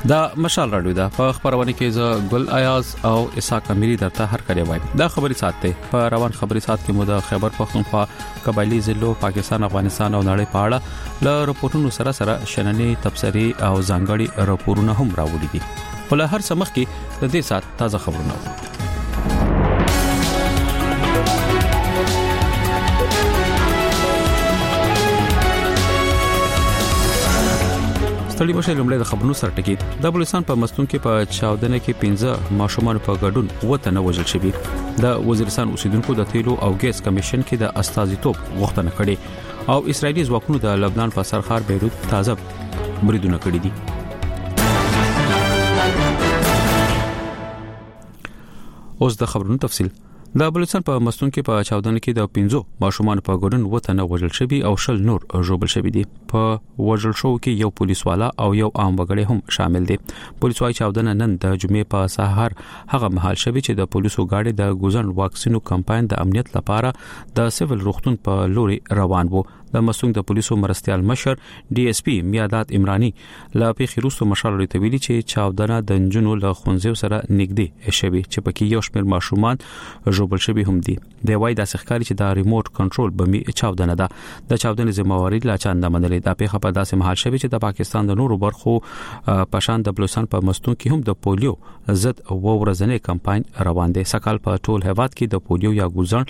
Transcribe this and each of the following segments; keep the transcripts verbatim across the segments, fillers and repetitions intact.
دا مشال رادیو دا په خبرونه کې ز ګل ایاز او اسحاق اميري درته هر کړي وایم دا خبري ساتي په روان خبري سات کې مو د خبر پختونخوا قبایلی ضلعو پاکستان افغانستان او نړۍ په اړه ل رپورټونو سره سره شننې تبصري او ځانګړي رپورټونه هم راوړي دي ول هر سمخ کې د دې سات تازه خبرونه ستړي مشه لمړی د خبرونو سره ټکی د بلوچستان په مستون کې په چاودنه کې پنځه ماشومان په ګډون وته نه وژل شوي د وزیرستان اوسیدونکو د تیلو او ګیس کمیشن کې د استازیتوب غوښتنه کړې او اسرایلی ځواکونو د لبنان په سرخار بیروت تازه بریدونه کړي دي. اوس د خبرونو تفصیل. د بلوچستان په مستون کې په چاودنه کې د پنځو ماشومان په ګډون وته نه وژل شوي او شل نور ژوبل شوي دي. په وژل شو کې یو پولیس والا او یو عام وګړی هم شامل دي. پولیس وايي چاودنه نن د جمعې په سهار هغه مهال شوي چې د پولیسو گاډي د ګوزن واکسینو کمپاین د امنیت لپاره د سیول روغتون په لوري روان وو. د مسوم د پولیسو مرستيال مشر ډي اس پی میادات عمراني لا پیخي روستو مشال لري ویلي چې چاودنه د جنونو له خونځو سره نږدې شوي چې پکې یو شمېر ماشومان ژوبل شوي هم دي. د وای د سخکاري چې د ریموټ کنټرول بمي چاودنه ده. د چاودنې ذمہواری لا چانه منلې د پیخه په داسې مهال شوي چې د پاکستان د نورو برخو پشان د بلوچستان په مستون کې هم د پولیو ضد ورځنی کمپاین روان دي. سکهال په ټول هیواد کې د پولیو یا ګوزن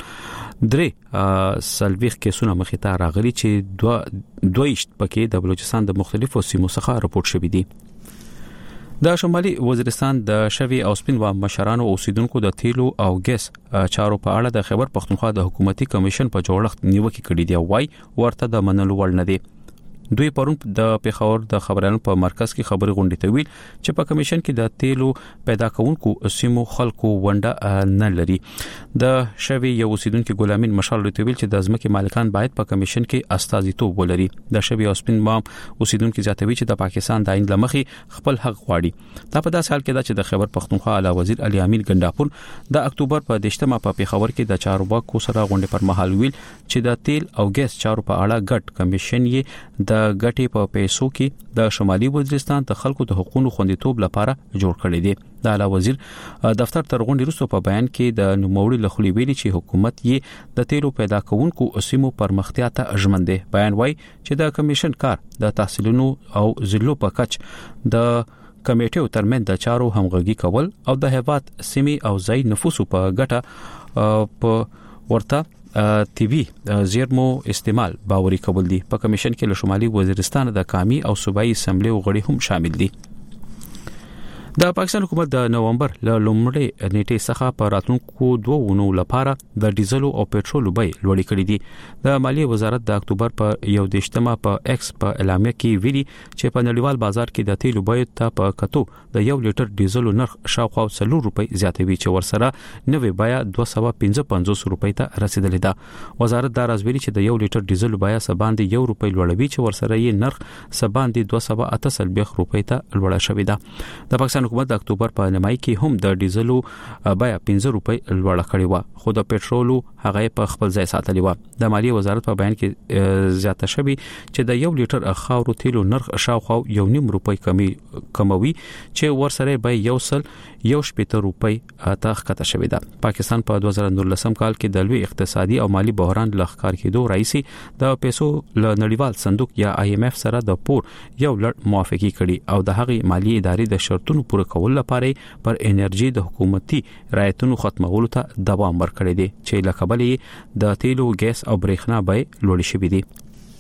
درې سلويخ کیسونه مخې ته راغلي چې دوه دویشت پکې د بلوچستان د مختلفو سیمو څخه راپورټ شوي دي. د شمالي وزیرستان د شوی او سپین و مشرانو اوسیدونکو د تیلو او ګیس چارو په اړه د خبر پختونخوا د حکومتي کمیشن په جوړښت نیوکه کړې دی. وای ورته د منلو وړ نه دی. دوی پرون د پیښور د خبرانو په مرکز کې خبري غونډې ته ویل چې په کمیشن کې د تیلو پیدا کوونکو سیمو خلکو ونده نه لري. د شوی یو اوسیدونکو ګلامین مشال لري ویل چې د ځمکې مالکان باید په کمیشن کې استازیتوب ولري. د شوی او سپین مام اوسیدونکو زیاتوي چې د پاکستان د عین لمخې خپل حق غواړي. دا په داسې حال کې دا چې د خبر پختونخوا اعلی وزیر علي امین ګنداپور د اکتوبر په دشتمه په پیښور کې د چارواکو سره غونډه پر مهال ویل چې د تیل او ګیس چارو په اړه ګډ کمیشن یې د د ګټې په پیسو کې د شمالي وزیرستان د خلکو د حقوقو خوندیتوب لپاره جوړ کړی دی. د اعلی وزیر دفتر تر غونډې وروسته په بیان کې د نوموړي لخوا ویلي چې حکومت یې د تیلو پیدا کوونکو سیمو پرمختیا ته ژمن دی. بیان وايي چې د کمیشن کار د تحصیلونو او ضلعو په کچ د کمیټو ترمن د چارو همغږي کول او د هیواد سیمې او ځای نفوسو په ګټه په ورته تی وی زیرمو استعمال باوري کول دي. په کمیشن کې له شمالي وزیرستان د قامي او صوبایي اسمبلی غړي هم شامل دي. د پاکستان حکومت د نومبر له لومړۍ نیټې څخه په راتلونکو دوه ونو لپاره د ډیزل او پېټرول بیې لوړې کړې دي. د مالیې وزارت د اکتوبر په یو دیشتمه په ایکس په اعلامیه کې ویلي چې په نړیوال بازار کې د تیلو بیې ته په کتو د یو لیټر ډیزل نرخ شاوخوا څلور روپۍ زیاتوي چې ورسره نوې بیه دوه سوه پنځه پنځوس روپۍ ته رسیدلې ده. وزارت دا راز ویلي چې د یو لیټر ډیزل بیه سباندې یو روپۍ لوړوي چې ورسره یې نرخ سباندې دوه سوه اته سلبیخ روپۍ ته لوړه شوې ده. د پاکستان حکومت د اکتوبر په نیمایي کې هم د ډیزلو بیه پنځه روپۍ لوړه کړې و خو د پېټرولو هغه په خپل ځای ساتلی و. د مالیې وزارت په بیان کې زیاته شوی چې د یو لیټر خاورو تیلو نرخ شاوخوا یو نیم روپۍ کمی کموي چې ورسره به یو سل یو شپږ روپۍ ته ښکته شوې ده. پاکستان په دوه زره نولسم کال کې د لوی اقتصادي او مالی بحران له ښکار کېدو راځي د پیسو له نړیوال صندوق یا آی ایم ایف سره د پور یو لړ موافقه کړي او د هغې مالی ادارې د شرطونو پوره کول لپاره پر انرژي د حکومتي رعایتونو ختمولو ته دوام ورکړي دي چې له کبلې د تیلو ګیس او برېښنا بیې لوړې شوې دي.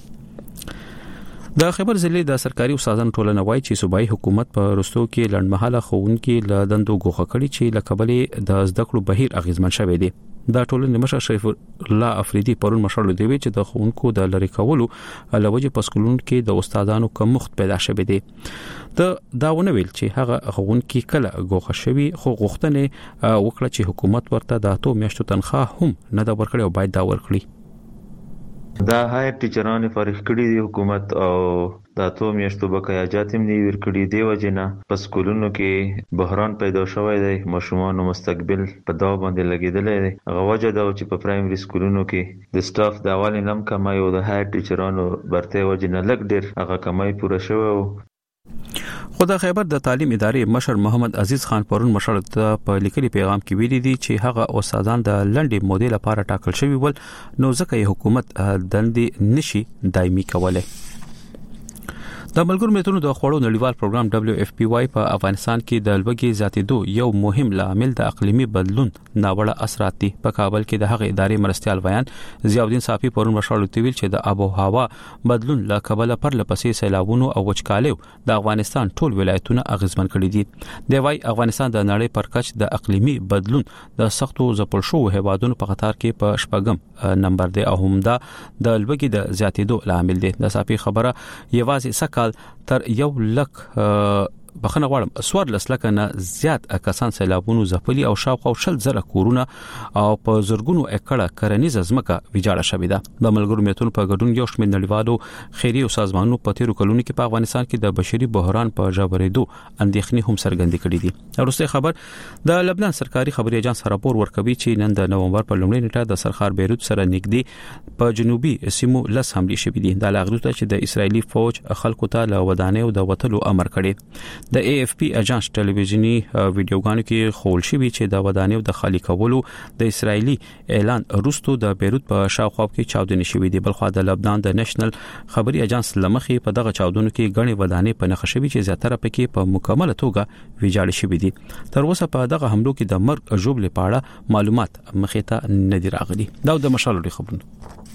د خبر ضلع د سرکاري استادانو ټولنه وایي چې صوبایي حکومت په رستو کې لړمحاله خوونکي له دندو ګوښه کړي چې له کبلې د زده کړو بهیر اغیزمن شوی دی. د ټولنې مشر شریف الله افریدي پرون مشر دی وی چې د خوونکو د لری کولو لوجه پسکولون کې د استادانو کمښت پیدا شوی دی. د داونه ویل چې هغه خوونکي کله ګوښه شوی خو غوښتنه وکړه چې حکومت ورته د اتو میاشتو تنخواه هم نه دا ورکړي او باید دا ورکړي. دا هایر ټیچرانو فارغ کړي دي حکومت او د اتو میاشتو بقایاجات هم نه ورکړي دی. وجنه په سکولونو کې بحران پیدا شوی دی. ماشومان مستقبل په دا باندې لګیدل دي. هغه وجه دا چې په پرایمري سکولونو کې د سټاف د اول نم کمای او د هایر ټیچرانو برته وجنه لګ ډیر هغه کمای پوره شوی. خو د خیبر د تعلیم ادارې مشر محمد عزیز خان پرون مشر ته په لیکلي پیغام کې ویلي دي چې هغه استادان د لنډې مودې لپاره ټاکل شوی ول نو ځکه حکومت دندې نشي دایمي کولای. د ملګرو ملتونو د خوړو نړیوال پروګرام دبليو اف پی واي په افغانستان کې د لوږې زیاتېدو یو مهم لامل د اقلیمي بدلون ناوړه اثرات دي. په کابل کې د هغې ادارې مرستيال بیان ضیاءالدین صافي پرون مشورې تویل چې د آب او هوا بدلون له کبله پر لپسې سیلابونو او وچکالیو د افغانستان ټول ولایتونه اغیزمن کړي دي. د وايي افغانستان د نړۍ پر کچ د اقلیمي بدلون د سختو ځپل شوو هیوادونو په قطار کې په شپږم نمبر دی او همدا د لوږې د زیاتېدو لامل دی. د صافي خبره یوازې سکه تر یو لک بخنه غواړم سوار لسلکه نه زیات کسان سیلابونو ځپلي او شاوخوا شل زره کورونه او په زرګونو اکړه کرنیزه ځمکه ویجاړه شوې ده. د ملګرو ملتونو په ګډون یو شمېر نړیوالو خیري او سازمانونو په تیرو کلونو کې په افغانستان کې د بشري بحران په ژورېدو اندېښنې هم څرګندې کړې دي. وروسته خبر د لبنان سرکاري خبري اژانس راپور ورکوي چې نن د نومبر په لومړۍ نیټه د سرخار بیروت سره نږدې په جنوبي سیمو لس حملې شوې دي. د لاغروته چې د اسرایلی فوج خلکو ته له ودانیو د وټلو امر کړي. د اے اف پی اژانس ټلویزیونی ویډیوګانو کې خول شوی چې د ودانیو د خالی کولو د اسرایلی اعلان وروسته د بیروت په شاوخوا کې چاودنې شوې دي. بلخو د لبنان د نېشنل خبري اژانس لمخې په دغه چاودنو کې غني ودانې په نخښه شوی چې زیاتره پکې په مکمله توګه ویجاړ شوی دي. تر اوسه په دغه حملو کې د مرګ ژوبل پاړه معلومات مخې ته نه دي راغلي. دا د مشالو خبرونه.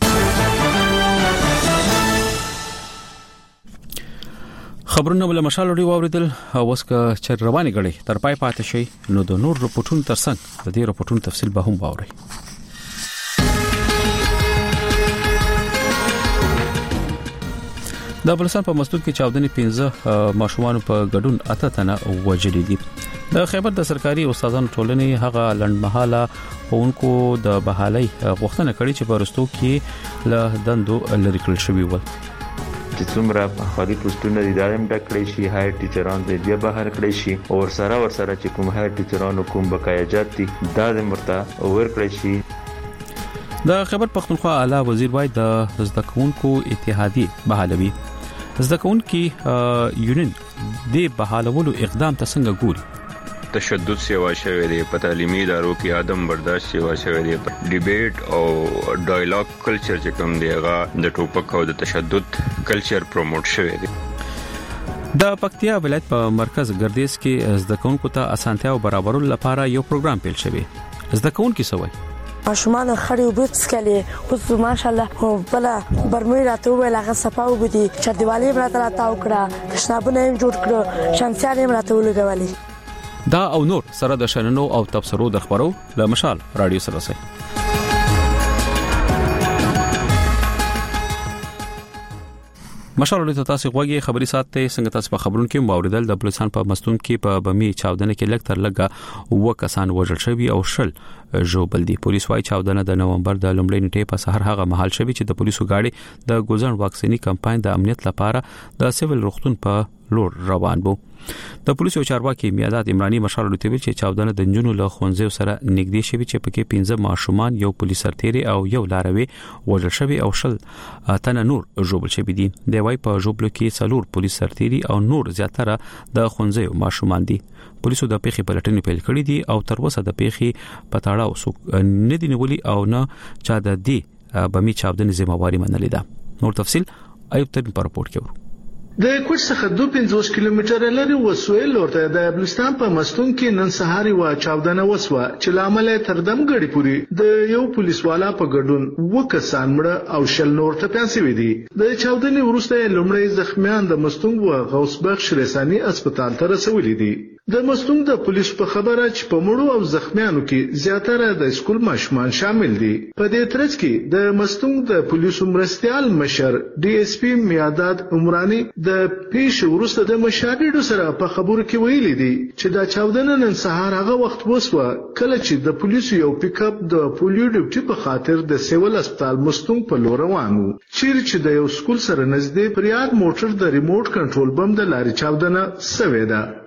خبرونه ول مشال لري واوریدل اوس کا چر رواني غړي تر پای پاتې شي نو د نور رپورټونو ترڅنګ د دې رپورټونو تفصیل به هم واوري. د بلوچستان په مستون کې چاودنې پنځه ماشومان په ګډون اته تنه وژلي دي. د خیبر د سرکاري استادانو ټولنې هغه لړمحاله پونکو د بحالي غوښتنه کړې چې په رستو کې له دندو لری کړل شوی و. چې څومره خالي پوسټونه دي دایم ټکړې شي هایر ټیچران دې بیا بهر کړی شي او سره ور سره چې کوم هایر ټیچرانو کوم بقایا جات دي دا د مرته ور کړی شي. د خیبر پختونخوا اعلی وزیر وای د زده کوونکو اتحادیه بحالوي. زده کوونکو یونین د بحالولو اقدام ته څنګه ګوري؟ تشدد سیوا شوی دی په تعلیمي ادارو کې عدم برداشت سیوا شوی دی ډیبیټ او ډایلاګ کلچر چې کوم دی هغه د ټوپک او د تشدد کلچر پروموټ شوی دی. د پکتیا ولایت په مرکز ګردیز کې زده کوونکو ته اسانتیا او برابرولو لپاره یو پروګرام پیل شوی. زده کوونکو سوي ماشومان خړې وبد سکلي اوس ماشاءالله بلا برمې راته ویل هغه صفاو بده چې دیوالې براته راته وکړه تشنابونه هم جوړ کړو شمسیانې هم راته ولګولې. دا او نور سره د شننو او تبصرو د خبرو له مشال رادیو سره سي. مشال له تاسو غوږی خبري ساتي څنګه تاسو په خبرونو کې موریدل د بلوچستان په مستون کې په بمی چاودنه کې لګ تر لګه و کسان وژل شوی او شل ژوبل دي. پولیس وايي چاودنه د نومبر د لومړۍ نیټې په سحر هغه محل شوی چې د پولیسو گاډي د ګوزن واکسینی کمپاین د امنیت لپاره د سیویل روغتون په لور روان بو. د پولیسو چارواکي میادات عمرانی مشال لوتویل چې چاودنه د جنونو له خونځو سره نږدې شوی چې پکې پنځه ماشومان یو پولیس سرتيري او یو لاروي وژل شوی او شل تنه نور ژوبل شوی دي. د وايي په ژوبلو کې څلور پولیس سرتيري او نور زیاتره د خونځو ماشومان دي. پولیسو د پیښې پلټنې پیل کړې دي او تر اوسه د پیښې پتاړه اوسو نه دي نیولي او نه چا د دې بمی چاودنې ذمہواری منلې ده. نور تفصيل ایوب تر په رپورت کې ورو. د کوټ څخه دوه پنځوس کیلومتره لري وسویل لورته د بلوچستان په مستون کې نن سهار و چاودنه وسوه چې لامل تر دم غړي پوری د یو پولیس والا په ګډون وکسان مړه او شل نور ته پنځوي دي. د چاودنې وروسته لومړی زخمیان د مستون و غوث بخش رساني هسپتال ته رسولي دي. د مستون د پولیس په خبره چې په مړو او زخمیانو کې زیاتره د سکول ماشومان شامل دي. په دې ترڅ کې د مستون د پولیسو مرستيال مشر ډي اس پی میاداد عمرانی د پیښ وروسته د مشاهدینو سره په خبرو کې ویلي دي چې دا چاودنه نن سهار هغه وخت وسوه کله چې د پولیسو یو پیک اپ د پولیو ډیوټي په خاطر د سیول هسپتال مستون په لور روان و چیرې چې د یو سکول سره نږدې پریاد موټر د ریموټ کنټرول بم د لارې چاودنه سوې ده.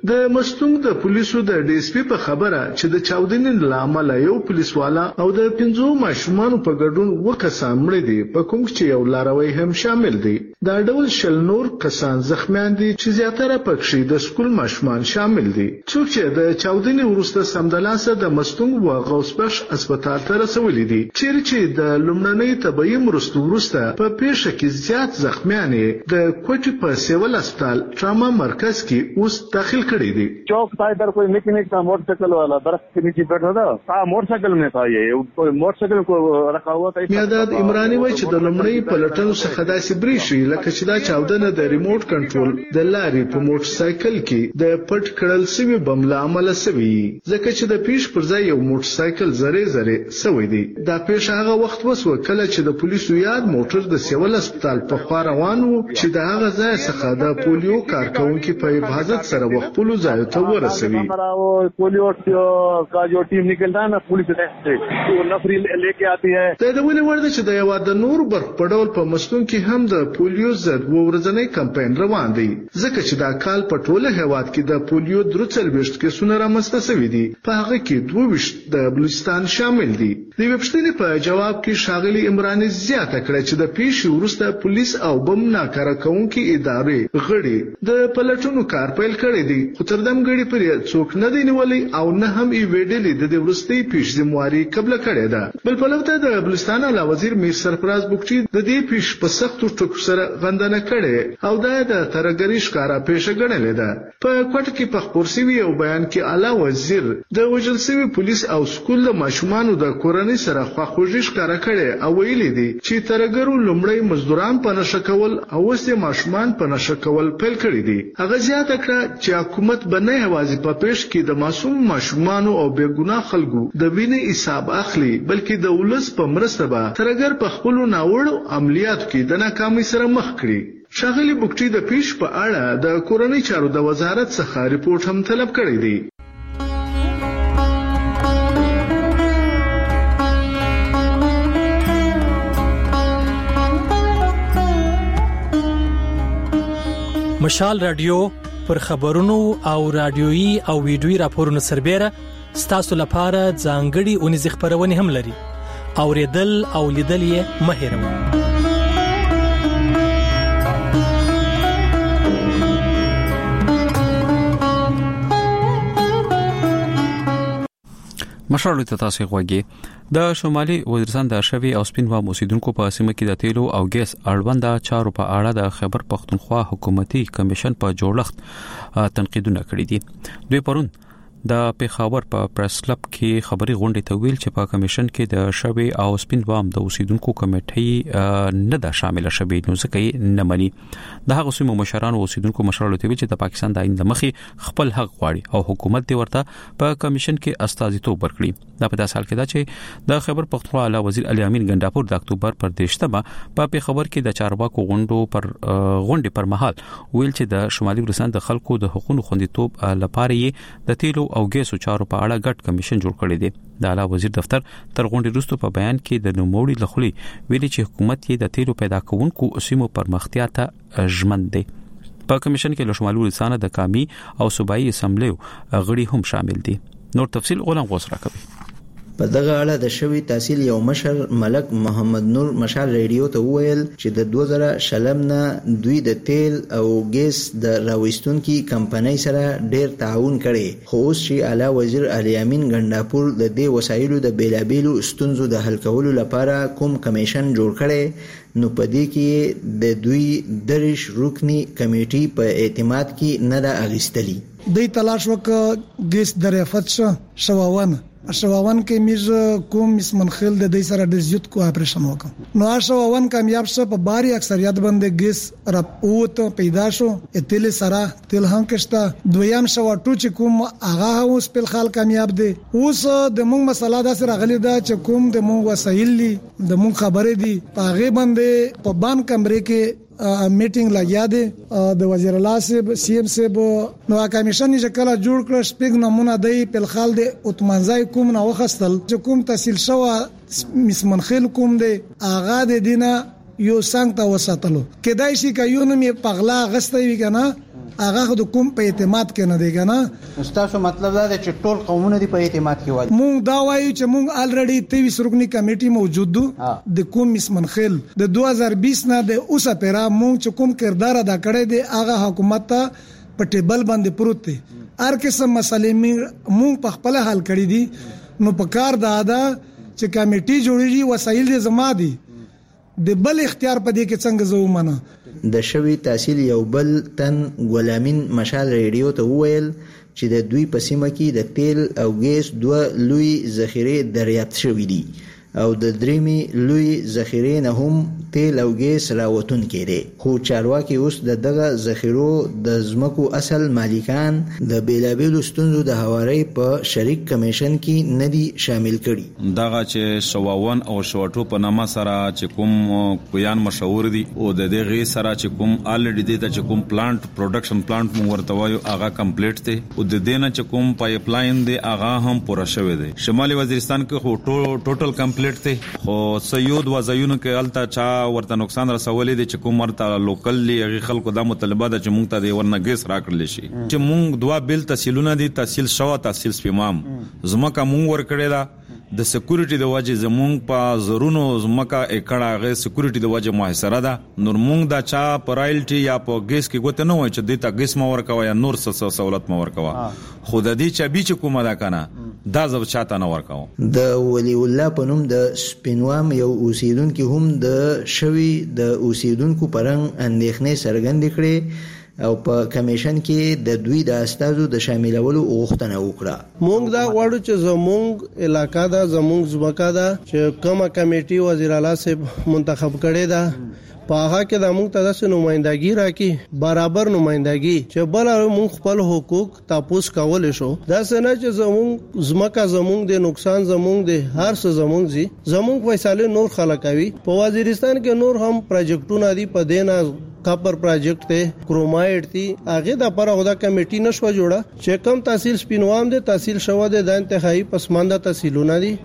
د مستونګ د پولیسو د ډي اس پی په خبره چې د چاودنې لامل یو پولیس والا او د پنځو ماشومان په ګډون وکسان مړ دي په کوم چې یو لاروي هم شامل دي دا ډول شل نور کسان زخمیان دي چې زیاتره پکې د سکول ماشومان شامل دي څوک چې د چاودنې وروسته سمدلاسه د مستونګ او غوث بخش هسپتال ته رسولي دي چې د لومړنۍ طبي مرستو وروسته په پیښه کې زیات زخمیان د کوټي په سیول هسپتال ټراما مرکز کې اوس داخل کړي دي चौक था इधर कोई मैकेनिक था मोटरसाइकिल वाला दरख्त के नीचे बैठा था था मोटरसाइकिल में था ये कोई मोटरसाइकिल को रखा हुआ था میاداد عمرانی وای چې د لمړی پلټنو څخه داسې بریشي لکه چې دا چاودنه د ریموټ کنټرول د لارې په موټرسایکل کې د پټ کړل سوي بم له عمله سوي ځکه چې د پیش پر ځای یو موټرسایکل زری زری سوي دی دا پیښه هغه وخت وسو کله چې د پولیسو یاد موټر د سیول هسپتال په خوا روان وو چې د هغه ځای څخه د پولیو کارکونکو په حفاظت سره وخپلو ځای ته ورسوي پولیو کا جو ټیم نکلتا ہے نا پولیس وہ نفری لیके آتی ہے دا د ولې ورده چې د یو د نور برخ په ډول په مستون کې هم د پولیو ضد ورځنی کمپاین روان دی ځکه چې دا کال په ټوله هیواد کې د پولیو درڅل وشت کې سونه رامسته شوی دی په هغه کې دوه وشت د بلوچستان شامل دي د وبشتنې په جواب کې شاغلي عمرانی زیاته کړه چې د پیښې وروسته پولیس او بم ناکاره کوونکي ادارې غړي د پلټونو کار پیل کړی دی خو تر دم غړي پر څوک نه دی نیولې او نه هم ای ویډلې د ورستي پیښ ذمہواری قبل کړی ده بل په لوته د بلوچستان اعلی وزیر میر سرفراز بوکچی د دې پیښ په سختو ټکو سره غندنه کړي او دا د ترګری ښکارا پیښه ګڼلې ده په کوټ کې په خبرسي او بیان کې اعلی وزیر د وجل سوي پولیس او سکول د ماشومان د کورنۍ سره خواخوږي ښکارا کړي او ویلي دي چې ترګرو لومړی مزدوران په نشکول او وسه ماشومان په نشکول پیل کړي دي هغه زیاته کړه چې حکومت بنه هوازي په پیښ کې د معصوم ماشومان او بیګناه خلکو د وینې حساب اخلي بلکې د ولس په مرسته به ترګر په خپل ناوړو عملیاتو کې د ناکامۍ سره مخ کړي شاغلي بوکټي د پیښ په اړه د کورنۍ چارو د وزارت څخه ریپورت هم طلب کړی دی مشال رادیو پر خبرونو او رادیويي او ویډیويي راپورونو سربېره ستاسو لپاره ځانګړي اونیز خبرونه هم لري اوریدل او لیدل یې مه هېروئ مشرلو ته تاسو غوږی د شمالي وزیرستان د شوی او سپینوا موسیدونکو په سیمه کې د تیلو او ګیس اړوند چارو په اړه د خیبر پختونخوا حکومتي کمیشن په جوړښت تنقیدونه کړی دي دوی پرون د پیښور په پریس کلب کې خبري غونډه ته ویل چې په کمیشن کې د شوی او سپینوا د اوسیدونکو کمیټې نه ده شامل شوی نو ځکه نه مني د هغه سیمو مشرانو اوسیدونکو مشرانو ته ویل چې د پاکستان د آئین مخې خپل حق غواړي او حکومت دی ورته په کمیشن کې استازیتوب ورکړي دا په داسې حال کې ده چې د خیبر پختونخوا اعلی وزیر علي امین ګنداپور د اکتوبر پر دیشتمه په پیښور کې د چارواکو غونډو پر غونډې پر مهال ویل چې د شمالي وزیرستان د خلکو د حقوقو خوندیتوب لپاره یې د تیلو او ګیسو چارو په اړه ګډ کمیشن جوړ کړی دی د اعلی وزیر دفتر تر غونډې وروسته په بیان کې د نوموړي لخوا ویلي چې حکومت یې د تیلو پیدا کوونکو سیمو پرمختیا ته ژمن دی په کمیشن کې له شمالي وزیرستان د قومي او صوبایي اسمبلیو غړي هم شامل دي نور تفصیل غلام غوث راکوي په دغه اړه د شوی تحصیل یو مشر ملک محمد نور مشال ریډیو ته وویل چې د دوه زره شلم نه دوی د تیل او ګیس د راوستونکو کمپنۍ سره ډیر تعاون کړي خو اوس چې اعلی وزیر علي امین ګنداپور د دې وسایلو د بیلابیلو ستونزو د حل کولو لپاره کوم کمیشن جوړ کړي نو په دې کې د دوی درش رکنی کمیټي په اعتماد کې نه دا اغستلی د تلاش وک ګیس درافت شواون شواون کې میز کوم اسمنخیل د دې سره د زیات کو اپریشن وکړ نو شواون کامیاب شو په باري اکثریت باندې ګیس را اوت پیدا شو اتل سره تل هم کېستا دویم شو ټو چې کوم هغه اوس په خال کامیاب دي اوس د موږ مسله دا سره غلي دا چې کوم د موږ وسایل دي د موږ خبرې دي هغه باندې په بان کمرې کې میټینګ لګیا دی د وزیر الله صاحب سی ام صاحب نو کمیشن چې کله جوړ کړ شپږ نمونه دی په خال دی اتمنځای کوم نه وخستل چې کوم تحصیل شو مسمنخیل کوم دی اغا د دینه یو څنګه وساتلو کدای شي ک یو نو می پغلا غستې وی کنه هغه د کوم په اعتماد کې نه دی کنه. تاسو مطلب دا دی چې ټول قومونه دی په اعتماد کې وایي. مونږ دا وایو چې مونږ الریډي تیئیس رکنی کمیټي موجود دو د کوم مسمنخیل د دوه هزار بیس نه د اوسه پیرا مونږ چې کوم کردار ادا کړی دی هغه حکومت ته په ټیبل باندې پروت دی. هر قسم مسلې مونږ په خپل حل کړی دي نو په کار دا ده چې کمیټي جوړیږي وسایل دې زما دي د بل اختیار په دې کې څنګه زو منه. د شوی تحصیل یو بل تن غلامین مشال ریډیو ته وویل چې د دوی په سیمه کې د تیل او ګیس دوه لوی ذخیره دریافت شوې دي او د دریمې لوی ذخیره نه هم تیل او ګیس راوتون کړي. خو چارواکي اوس د دغه ذخیرو د زمکو اصل مالکان د بیلابیلو ستونزو د هواري په شریک کمیشن کې ندي شامل کړي. دغه چې شواون او شواټو په نامه سره چې کوم کویان مشهور دي او د دغه سره چې کوم الریډي د چې کوم پلانټ پروډکشن پلانټ مو ورته وایو هغه کمپلیټ دي او د دینه چې کوم پایپ لاین دی هغه هم پوره شوی دی. شمالي وزیرستان کې خو ټوټل کمپلیټ ته خو سيود وزایونو کې الته چا ورته نقصان رسولې دي چې کوم ورته لوکلي هغه خلکو د مطالبه ده چې مونږ ته د ورنګس راکړل شي چې مونږ دوا بیل تحصیلونه دي تحصیل شو تحصیل سپمام زمکه مونږ ور کړی دا د سکیورټي د وجه زمونږ په زرونو زمکه اکړه غي سکیورټي د وجه محاصره ده نور مونږ دا چا پرایلټي یا په ګیس کې ګوت نه وای چې د تا ګیس مور کوا یا نور څه سہولت مور کوا خود دې چې به چې کومه دا کنه دا زب چاته نه ورکاو. د ولی الله په نوم د سپینوام یو اوسیدونکو هم د شوی د اوسیدونکو پرنګ اندېښنې څرګندې کړې او په کمیشن کې د دوی د استادو د شاملولو غوښتنه وکړه. مونږ دا غواړو چې زمونږ علاقہ دا زمونږ ځمکه دا چې کومه کمیټي وزیر اعلی صاحب منتخب کړي دا په هغه کې د موږ ته د نمائندګي راکې برابر نمائندګي چې بل موږ خپل حقوق تاسو کول شو دا څنګه چې زموږ زمکه زموږ د نقصان زموږ د هر څه زموږ زی زموږ فیصله نور خلک کوي. په وزیرستان کې نور هم پروجیکټونه دي په دینا کاپر پروجیکټ ته کرومایډ دي هغه د پر هدا کمیټي نشو جوړه چې کم تحصیل سپینوام دي تحصیل شو د انتخابي پسمانده تحصیلونه دي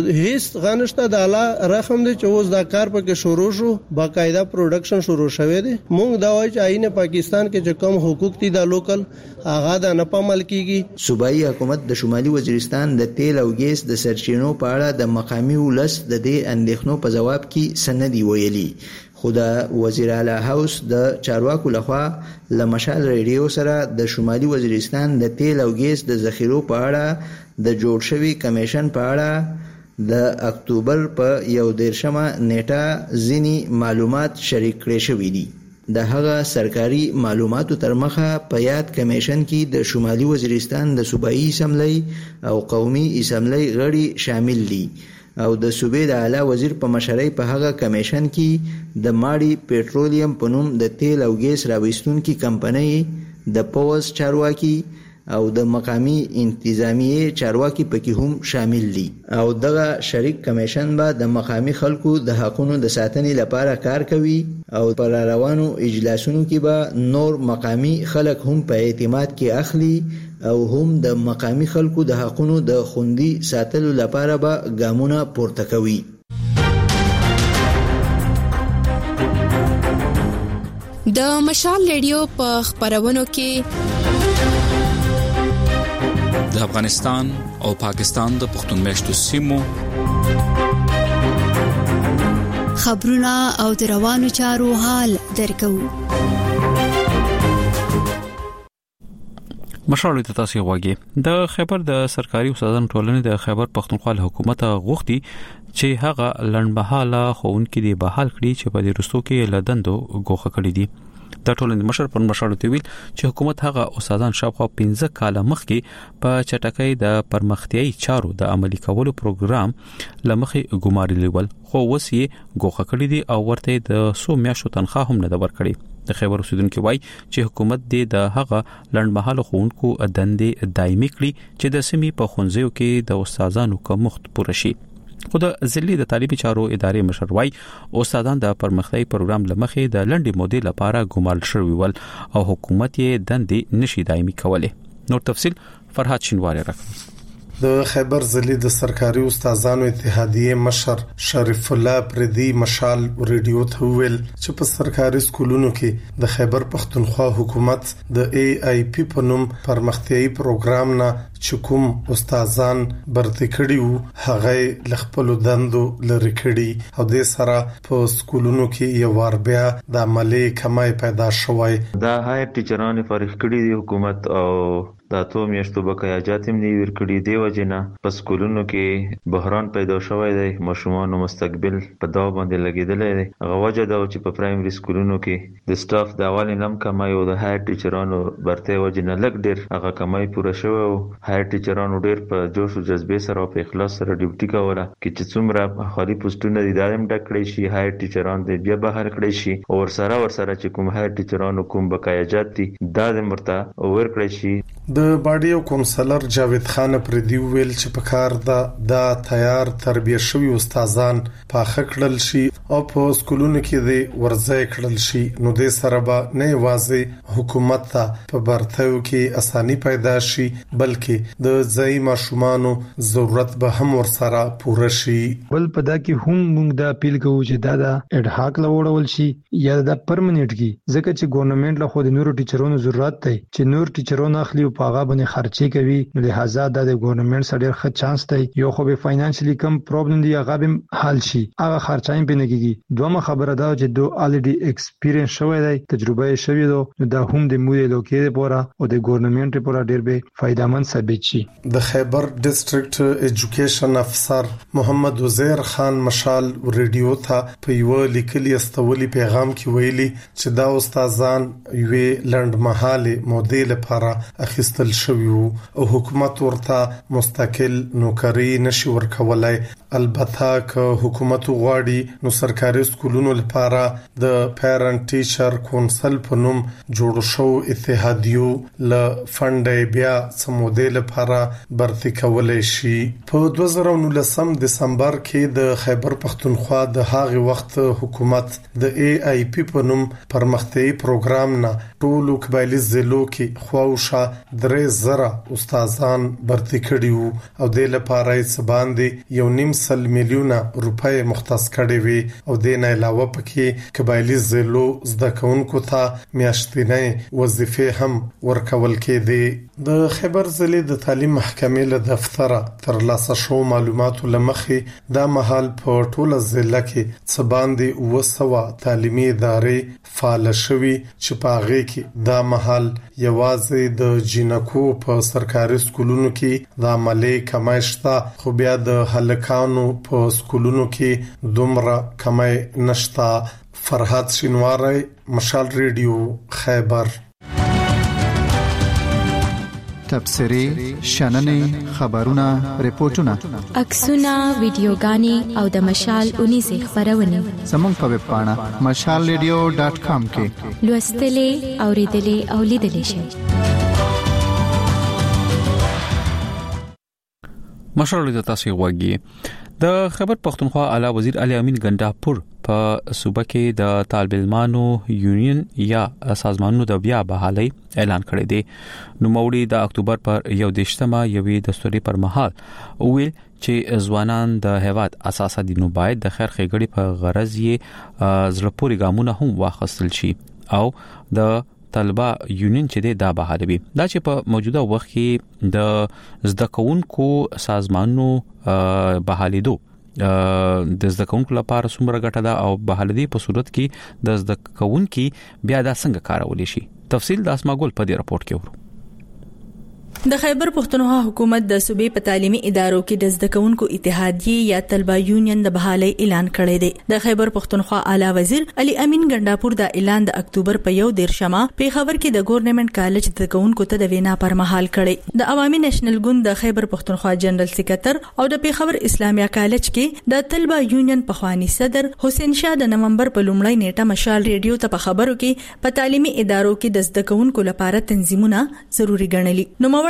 هیڅ غنښت د اعلی رقم دي چې اوس دا کار پکې شروع شو باقاعده پروډکشن شروع شوه دي. مونږ دا وایي چې آئین پاکستان کې چې کم حقوق دي د لوکل هغه د نه پامل کیږي. صوبایي حکومت د شمالي وزیرستان د تیل او ګیس د سرچینو په اړه د مقامي ولس د دې اندېښنو په جواب کې سندي ویلي خو د وزیر اعلی هاوس د چارواکو لخوا لمشال ریډیو سره د شمالي وزیرستان د تیل او ګیس د ذخیرو په اړه د جوړ شوی کمیشن په اړه د اکتوبر په یو دیرشمه نیټه ځینی معلومات شریک کړي شوې دي. د هغه سرکاري معلوماتو تر مخه په یاد کمیشن کې د شمالي وزیرستان د صوبایي اسمبلی او قومي اسمبلی غړي شامل دي او د صوبې د اعلی وزیر په مشرۍ په هغه کمیشن کې د ماړي پېټرولیم په نوم د تیل او ګیس راوستونکو کمپنۍ د پوز چارواکي او د مقامی انتظامیه چارواکي پکې هم شامل دي او دغه شریک کمیشن به د مقامی خلکو د حقوقو د ساتنې لپاره کار کوي او پر روانو اجلاسونو کې به نور مقامی خلک هم په اعتماد کې اخلي او هم د مقامی خلکو د حقوقو د خوندي ساتلو لپاره به ګامونه پورته کوي. د مشال ریډیو په خبرونو کې د افغانستان او پاکستان د پښتون میشتو سیمو خبرونه او د روانو چارو حال درکو. مشال ته تاسو غواګي د خیبر د سرکاري استادانو ټولنې د خیبر پښتونخوا حکومت غوښتي چې هغه لړمحاله خوونکې دی بحال کړي چې په دې رستو کې لدندو غوخه کړی دي. د ټولنې مشر پر مشال ته ویل چې حکومت هغه استادان شاوخوا پنځه کاله مخکې په چټکۍ د پرمختیايي چارو د عملي کولو پروګرام لمخې ګمارلی ول خو وسې غوخه کړی دي او ورته د سو میاشتو تنخواه هم نه ورکړي. د خیبر اوسیدونکو وای چې حکومت دې د هغه لړمحاله خوونکو دندې دایمي کړي چې د سیمې په خونځیو کې د استادانو کمښت پوره شي. خو د ضلعي د تعلیمي چارو ادارې مشر وای استادان د پرمختیايي پروګرام لمخې د لنډي مودې لپاره ګمارل شوی ول او حکومت یې دندې نشي دایمي کوله. نور تفصيل فرحات شینواری راکړي. د خیبر ضلع د سرکاري استادانو اتحادیه مشر شریف الله پردي مشال ریډیو ته ویل چې په سرکاري سکولونو کې د خیبر پختونخوا حکومت د ای آی پی په نوم پرمختیایي پروګرام نه چې کوم استادان برته کړي وو هغه لخپل دندو لری کړي او د سره په سکولونو کې یو ور بیا د عملی کمای پیدا شوی. دا هایر ټیچرانو فارغ کړي دي حکومت او دا تو میاشتو بقایاجات هم نه ورکړي دی وجنه په سکولونو کې بحران پیدا شوی دی. ماشومان مستقبل په دا باندې لګیدل دي. هغه وجه دا چې په پرایمري سکولونو کې د سټاف د اول نم کمای او د هایر ټیچرانو برته وجنه لګ ډیر هغه کمای پوره شوی او هایر ټیچرانو ډیر په جوش او جذبه سره او په اخلاص سره ډیوټي کوله کې چې څومره خالي پوسټونه دي دایم ډکړي شي هایر ټیچران دې بیا بهر کړی شي او ورسره ورسره چې کوم هایر ټیچرانو کوم بقایاجات دي دا د مرته ور کړی شي. د باډیو کونسلر جاوید خان پردي ویل چې په کار دا د تیار تربیه شوی استادان پاخه کړل شي او په سکولونو کې د ورځای کړل شي نو د سره به نه واځي حکومت ته په برتاو کې اساني پیدا شي بلکې د ځای ماشومانو ضرورت به هم ورسره پوره شي. بل په دا کې هم موږ دا اپیل کوو چې دا د اډهاک لوړول شي یا د پرمننت کې ځکه چې ګورنمنت له خو د نورو ټیچرونو ضرورت دی چې نور ټیچرونو اخلي او پاغه باندې خرچي کوي نو لہذا د ګورنمنت سره ډېر ښه چانس دی یو خو به فاینانشلی کم پرابلم دی هغه به حل شي هغه خرچایم به نه کیږي. دومره خبره دا چې دو الریډي ایکسپیرینس شوی دی تجربه یې شوی دی نو دا هم د موږ لوکې لپاره او د ګورنمنت لپاره ډېر به فائدمن ثابت شي. د خیبر ډیسټریکټ ایجوکیشن افسر محمد وزیر خان مشال ریډیو ته په یو لیکلي استولي پیغام کې ویلي چې دا استادان یوې لنډمهاله مودې لپاره اخیستل شوی او حکومت ورته مستقل نوکری نشي ورکولای. البته که حکومت غواړي نو سرکاري سکولونو لپاره د پیرنټ ټیچر کونسل په نوم جوړ شو اتحادیو ل فند بیا سمودل لپاره برتي کولای شي. په دوه زره نولسم دسمبر کې د خیبر پختونخوا د هغه وخت حکومت د ای آی پی په نوم پرمختیایي پروګرام نه ټول قبایلی ضلعو کې خواوشه درې زره استادان برتي کړي وو او د لپاره یې باندې یو نیم سل میلیونه روپۍ مختص کړي وي او د نه علاوه پکې قبایلی ضلعو زده کوونکو ته میاشتنۍ وظیفې هم ورکول کېدي. د خیبر ضلع د تعلیم محکمې له دفتره تر لاسه شو معلوماتو لمخې دا مهال په ټوله ضلع کې څه باندې وسوه تعلیمي ادارې فعال شوي چې په هغه کې دا مهال یوازې د جنکو په سرکاري سکولونو کې د عملی کمای شته خو بیا د هلکانو په سکولونو کې دومره کمای نشته. فرحات شینواری مشال ریډیو خیبر. تبصری شننې خبرونه ریپورتونه عکسونه ویډیوګانې او د مشال اونې زی خبرونه زموږ په ویب پاڼه مشال ریډیو ډاټ کام کې لوستلې اوریدلې او لیدلې شئ. مشال د تاسو غوږی د خیبر پختونخوا اعلی وزیر علي امین ګنداپور په صوبه کې د طالب علمانو یونین یا سازمانونو د بیا بحالي اعلان کړی دی. نو موري د اکتوبر پر یو دیشتمه یوې دستوري پر مهال ویل چې ځوانان د هیواد اساسا دي نو باید د خیر خېګړي په غرض یې زړپوري ګامونه هم واخیستل شي او د طلبه یونین چې دا بحالوي دا چې په موجوده وخت کې د زده کوونکو سازمانونو بحالیدو د زده کوونکو لپاره څومره ګټه ده او بحالدي په صورت کې د زده کوونکو بیا دا څنګه کارول شي. تفصیل د اسماګل په دې راپورټ کې ورو. د خیبر پختونخوا حکومت د صوبې په تعلیمي ادارو کې د زده کوونکو اتحادیه یا طلبه یونین د بحالي اعلان کړی دی. د خیبر پختونخوا اعلی وزیر علي امین ګنداپور دا اعلان د اکتوبر په یو دیرشمه په خبر کې د ګورنمنت کالج د کوونکو ته د وینا پر مهال کړی. د عوامي نېشنل ګوند د خیبر پختونخوا جنرال سکرټر او د پیښور اسلامیه کالج کې د طلبه یونین پخوانی صدر حسین شاه د نومبر په لومړۍ نیټه مشال ریډیو ته په خبرو کې په تعلیمي ادارو کې د زده کوونکو لپاره تنظیمونه ضروری ګڼلي. نو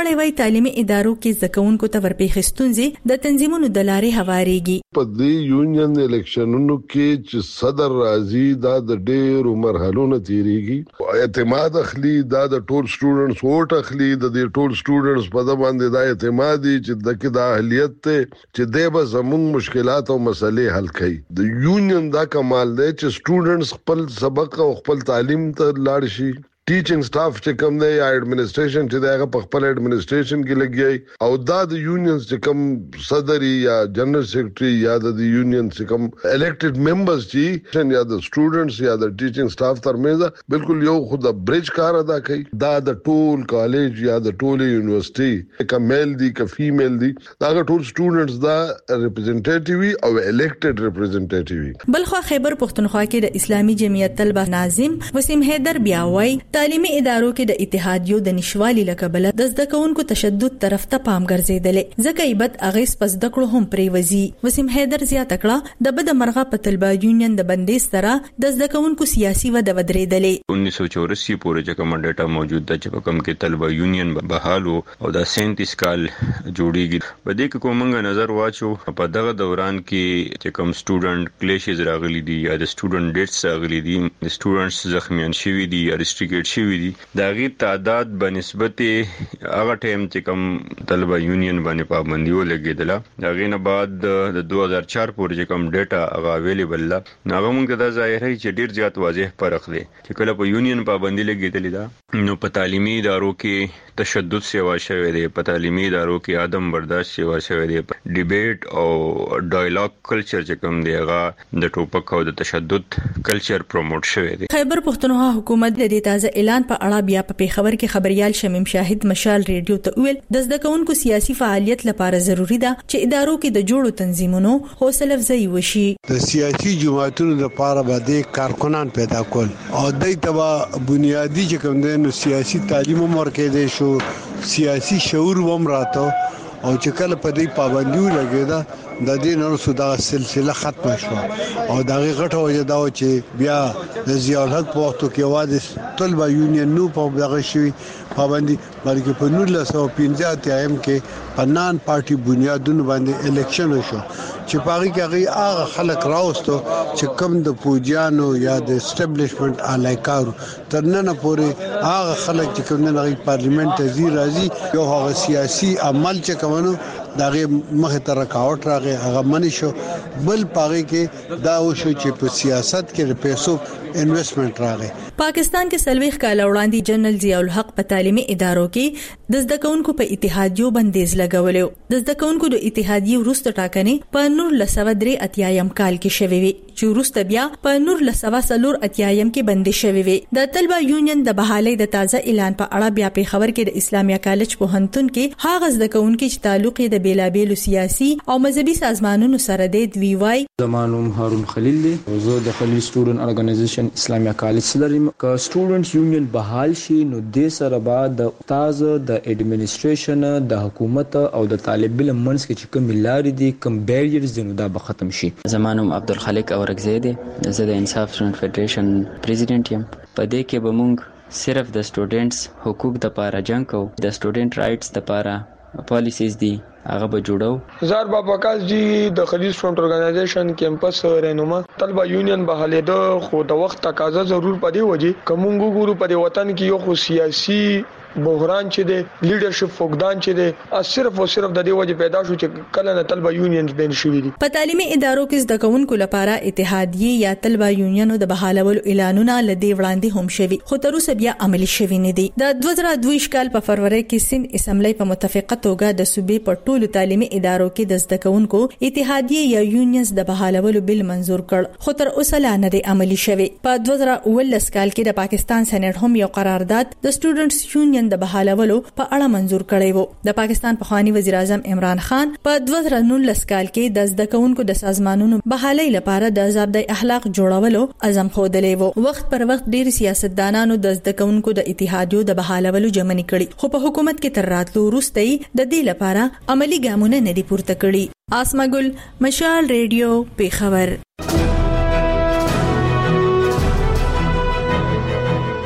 نوموړی وايي تعلیمي ادارو کې زده کوونکو ته ورپېښې ستونزې د تنظیمونو د لارې هوارېږي. په دې یونین الیکشنونو کې چې صدر راځي دا د ډېرو مرحلو نه تیریږي، اعتماد اخلي، دا د ټول سټوډنټس ووټ اخلي، د دې ټول سټوډنټس په د باندې دا اعتماد دي چې دغه د اهلیت ته چې د به زموږ مشکلات او مسلې حل کړي. د یونین دا کمال دی چې سټوډنټس خپل سبق او خپل تعلیم ته لاړ شي. ټیچینګ سټاف چې کوم دی یا ایڈمنسټریشن چې دغه په خپل ایڈمنسټریشن کې لګي او دا د یونینز چې کوم صدر یا جنرال سیکریټري یا د یونین چې کوم الیکټډ ممبرز چې یا د سټوډنټس یا د ټیچینګ سټاف ترمنځ بالکل یو خود برج کار ادا کوي. دا د ټول کالج یا د ټول یونیورسيټي که میل دي که فیمیل دي دا ټول سټوډنټس دا ریپرزینټیټیوي او الیکټډ ریپرزینټیټیوي. بلخو خیبر پختونخوا کې د اسلامي جمعیت طلبه ناظم وسیم حیدر بیا وايي تعلیمي ادارو کې د اتحادیو د نشوالي لکبله د زده کوونکو تشدد طرف ته پام ګرځیدل، ځکه ایبت اغیس پس د کړو هم پریوزي. وسیم حیدر زیاته کړه د بد مرغه په طلبه یونین د بندیز سره د زده کوونکو سیاسي ود ودرېدلې. انیس سو چوراسی پورې چې کوم ډیټا موجود ده چې په کوم کې طلبه یونین بحالو او د سینتیس کال جوړیږي. په دې کې کومنګ نظر واچو په دغه دوران کې چې کوم سټوډنټ کلیشز راغلي دي یا د سټوډنټ ډیټس راغلي دي، د سټوډنټس زخمیان شوي دي یا ریسټریکټ شوی دي، دا غي تعداد بنسبت هغه ټیم چې کوم طلبه یونین باندې پابندي ولګیدله. دا غي نه بعد د دوه هزار چار پورې چې کوم ډیټا هغه اویلیبل لا هغه مونږ ته ظاهر هي چې ډیر زیات واضح فرق دی چې کله په یونین پابندي لګیدلې ده نو په تعلیمي ادارو کې تشدد سیوا شوی دی، په تعلیمي ادارو کې عدم برداشت سیوا شوی دی، ډیبیټ او ډایلاګ کلچر چې کوم دی هغه د ټوپک او د تشدد کلچر پروموټ شوی دی. خیبر پختونخوا حکومت د دې تازه اعلان په اړه بیا په پیښور کې خبريال شمیم شاهد مشال ریډیو ته ویل د زده کوونکو سیاسي فعالیت لپاره ضروری ده چې ادارو کې د جوړو تنظیمونو حوصله افزایی وشي. د سیاسي جماعتونو لپاره باندې کارکونان پیدا کول او دای ته بنیادی چې کوم د سیاسي تعلیم ورکې دي شو سیاسي شعور وم راته او چې کله په دې پابندي ولګیدا د دې نور سودا سلسله ختم شو او دا غټه وجه دا چې بیا د ضیاء الحق په وخت کې واده طلبه یونین نو په دغه شوی پابندي بلکې په نولس سو پنځه اتیا کې پنان پارټي بنیادونو باندې الیکشن وشو چې پاره کې هغه خلک راوستو چې کم د پوجانو یا د اسټابلیشمنت الایکارو ترنه پورې هغه خلک چې کوم نه پارلیمنت ته زی راځي یو هغه سیاسي عمل چې کومو داغه مخه تر رکاوټ راغی هغه منی شو. بل پاره کې دا و شو چې په سیاست کې پیسو انویسټمنٹ راغی. پاکستان کې سلويخ کال وړاندې جنرال ضیاء الحق په تعلیمي ادارو کې د زده کوونکو په اتحادیو بندیز لګولیو. د زده کوونکو د اتحادیو وروسته ټاکنې په نور لسوه درې اتیایم کال کې شوې وي چې وروسته بیا په نور لسوه سلور اتیایم کې بندي شوې وي. د طلبه یونین د بحالۍ د تازه اعلان په اړه بیا په خبر کې د اسلامیه کالج پوهنتون کې هغه زده کوونکو چې تعلق یې د بیلابېلو سیاسي او مذهبي سازمانونو سره دی دوی وای. زمانوم هارون خلیل دی، زه د خلیل سټوډنټ ارګنایزیشن اسلامیه کالج سره ک سټوډنټس یونین بحال شي نو د سره بعد د استاد د ایڈمنسټریشن د حکومت او د طالب علم منځ کې چې کوم لارې دي کوم بیریرز دي نو دا به ختم شي. زمانوم عبدالخالق اورکزی دی، زه د انصاف سټوډنټ فدریشن پریزیډنټ یم. په دې کې به مونږ صرف د سټوډنټس حقوق د لپاره جنگ کوو، د سټوډنټ رائټس د لپاره پالیسیز دي هغه به جوړو. زار بابا کاز جی د خلیل سټوډنټ ارګنایزیشن کیمپس رهنما طلبه یونین بحاله د خو د وخت تقاضا ضرور پدې وږي کومو ګورو په وطن کې یو خو سیاسي بحران چې دی لیډرشپ فقدان چې دی صرف او صرف د دې وجه پیدا شو چې کله نه طلبه یونین بین شوې دي. په تعلیمي ادارو کې زده کوونکو لپاره اتحادیه یا طلبه یونینو د بحالولو اعلانونه لدی وړاندې هم شوي خو تر اوسه بیا عملي شوي نه دي. د دوه زره دوه کال په فروری کې سند اسمبلی په متفقه توګه د صوبې په ټولو تعلیمي ادارو کې د زده کوونکو اتحادیه یا یونینز د بحالولو بل منزور کړ خو تر اوسه لا نه دی عملي شوي. په دوه زره اوولس کال کې د پاکستان سېنات هم یو قرارداد د سټوډنټس یونین د بحالولو په اړه منزور کړی وو. د پاکستان پخوانی وزیر اعظم عمران خان په دوه زره نولس کال کې د زده کوونکو د سازمانونو بحالۍ لپاره د ضابطه اخلاق جوړولو عزم خوده وو. وخت پر وخت ډیر سیاستدانانو د زده کوونکو د اتحادیو د بحالولو جمعنی کړي خو په حکومت کې تر راتلو وروسته د دې لپاره عملی ګامونه نه دي پورته کړي. آسما ګل، مشال ریډیو، پیښور.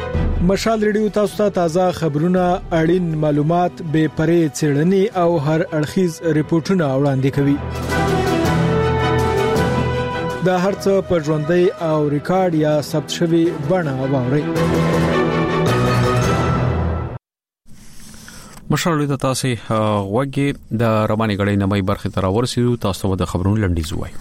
مشال ریډیو تاسو ته تازه خبرونه، اړین معلومات، بے پرې څېړنې او هر اړخیز ریپورتونه وړاندې کوي. دا هرڅه په ژوندۍ او ریکارډ یا ثبت شوی بڼه واورئ. مشال ریډیو تاسو غوږی د رواني غړې نمای برخه تر ورسېدو. تاسو د خبرونو لنډیز وایي.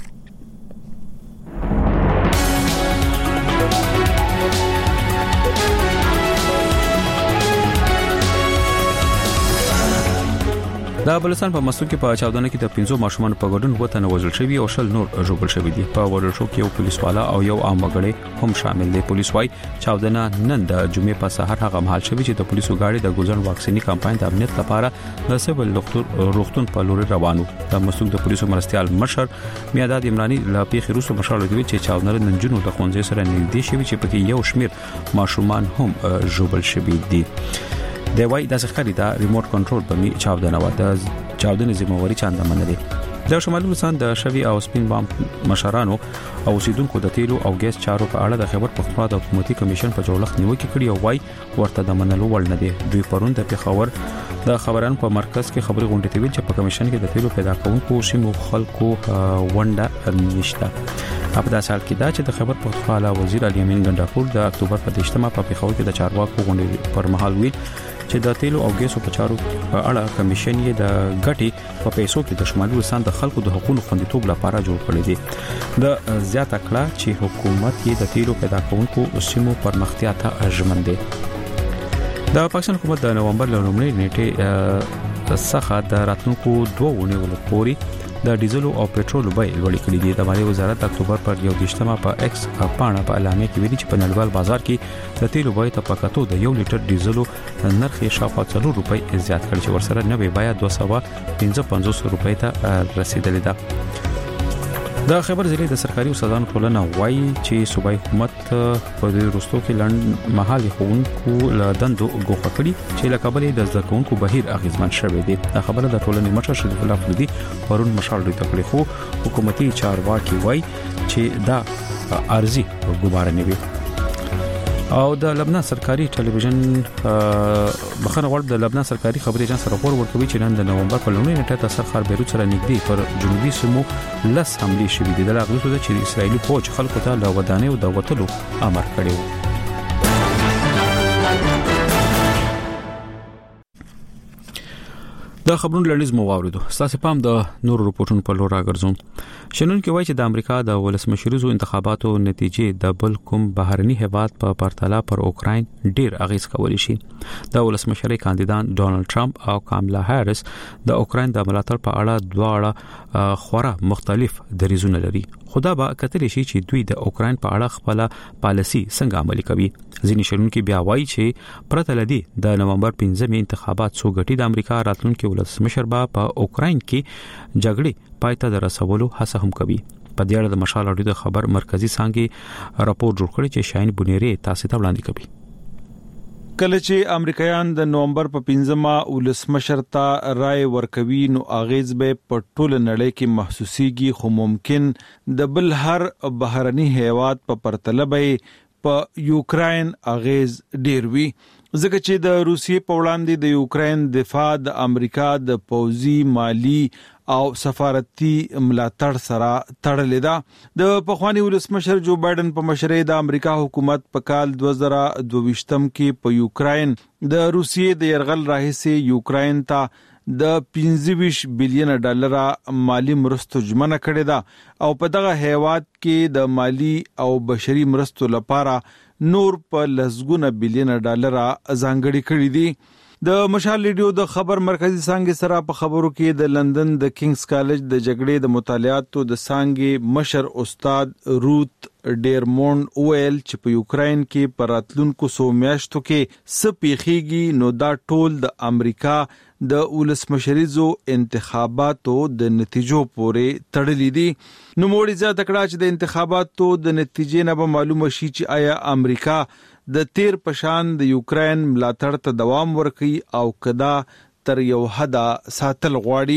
د بلوچستان په مسو کې په چاودنه کې د پنځو ماشومان په ګډون وته وژل شوی او شل نور ژوبل شوی دي. په وژل شو کې یو پولیس والا او یو عام وګړی هم شامل دي. پولیس وايي چاودنه نن د جمعې په سحر هغه مهال شوی چې د پولیسو گاډي د ګوزن واکسینی کمپاین د امنیت لپاره د سیول روغتون په لور روانو. د مسو د پولیسو مرستيال مشر میاداد عمرانی لا پیښ روسو مشال دی چې چاودنه نن جنو د خونځې سره نږدې شوی چې پکې یو شمیر ماشومان هم ژوبل شوی دي. د وای د ځخري دا ریموټ کنټرول په می چاودنه و د چاودنې ذمہواری چاند منل دي. د شمالي بلوچستان د شوی او سپین بام مشرانو او اوسیدونکو د تیلو او ګیس چارو په اړه د خبر پښتونخوا د حکومتي کمیشن په جوړښت نیوکه کړې او وای ورته د منلو وړ نه دي. دوی پرون د پیښور د خبرانو په مرکز کې خبري غونډه کوي چې په کمیشن کې د تیلو پیدا کوونکو سیمو خلکو ونده نشته. په داسې حال کې دا چې د خبر پښتونخوا وزیر علي امین ګنداپور د اکتوبر په دیشتمه په پیښور کې د چارواکو غونډې پر مهال ویل چې د تیلو او ګیسو په چارو په اړه کمیشن یې د غټي په پیسو کې د شمالي بلوچستان د خلکو د حقوقو خوندیتوب لپاره جوړ کړی دی. د زیاته کړه چې حکومت یې د تیلو پیدا کوونکو سیمو پرمختیا ته ژمن دی. د پاکستان حکومت د نومبر لومړۍ نیټه څخه د راتلونکو دوه ونیو لپاره د ډیزل او پېټرول بیې لوړې کړې دي. د مالیې وزارت د اکتوبر پر یو دیشتمه په ایکس پاڼه په اعلامیه کې ویلي چې په نړیوال بازار کې د تیلو بیې ته پکاتو د یو لیټر ډیزل نرخ یې شاوخوا څلور روپۍ زیات کړ چې ورسره نوې بیه دوه سوه پنځه پنځوس روپۍ ته رسیدلې ده. د خبر ضلع د سرکاري استادانو ټولنه وایي چې صوبایي حکومت په دې وروستو کې لند محلي ښوونکو له دندو ګوښه کړي چې له کبله د زده کوونکو بهیر اغیزمن شوی دی. دا خبره د ټولنې مشر شریف الله فلودي پرون مشال دوی تکړه خو حکومتي چارواکي وایي چې دا ارزي ګوباره نه وي. او د لبنان سرکاري ټلویزیون بخنه ورته د لبنان سرکاري خبري اجنس راپور ورکوي چې نن د نومبر په لومړۍ نیټه د سرخار بیروت سره نږدې پر جنوبي سیمو لس حملې شوې دي. د لاغوتو د چې اسرایلی فوج خلکو ته له ودانیو د وټلو امر کړی و. د خبرونو لړیز مو واوریدو. ستاسو پام د نور رپورټونو په لور راګرځوم. شنن کې وایي چې د امریکا د ولسمشریزو انتخاباتو نتیجې د بل کوم بهرني هیواد په پرتله پر اوکراین ډیر اغیز کولی شي. د ولسمشری کاندیدان ډونالد ټرمپ او کاملا هریس د اوکراین د ملاتړ په اړه دواړه خورا مختلف دریزونه لري. خدا به کتلی شي چې دوی د اوکراین په اړه خپل پالیسی څنګه عملي کوي. ځینې شنونکو بیا وایي چې پرته لدی د نومبر پنځمې انتخابات سو غټي د امریکا راتلونکي ولسمشر با په اوکراین کې جګړې پایته د رسولو هڅه هم کوي. په دې اړه د مشال اړیدو د خبر مرکزی څنګه راپور جوړ کړی چې شاین بنيري تاسو ته وړاندې کوي. کله چې امریکایان د نومبر په پنځمه ولسمشر ته رائے ورکوي نو اغیز به په ټوله نړۍ کې محسوسيږي، خو ممکن د بل هر بهرني هیواد په پرتله به په یوکرين اغیز ډیر وي. ځکه چې د روسیې په وړاندې د یوکرين دفاع د امریکا د پوځي، مالی او سفارتي ملاتړ سره تړلې ده. د پخوانی ولسمشر جو بایدن په مشرۍ د امریکا حکومت په کال دوه زره دوه ویشتم کې په یوکرين د روسیې د يرغل راهیسې یوکرين ته د پنځه ویشت بلین ډالر مالی مرستو ژمنه کړې ده او په دغه هیواد کې د مالی او بشري مرستو لپاره نور په لسګونه بلین ډالر ځانګړي کړی دي. د مشال ریډیو د خبر مرکزی څنګه سره په خبرو کې د لندن د کینګز کالج د جګړې د مطالعاتو د څنګه مشر استاد روت ډیرمونډ ویل چې په یوکرين کې پر راتلونکو سو میاشتو کې سپیخيږي نو دا ټول د امریکا د ولسمشریزو انتخاباتو د نتیجو پورې تړلې دي. نو موړي زیاته کړه چې د انتخاباتو د نتیجې نه به معلومه شي چې آیا امریکا د تیر پشان د یوکرين ملاتړ ته دوام ورکړي او کدا تر یو حد ساتل غواړي.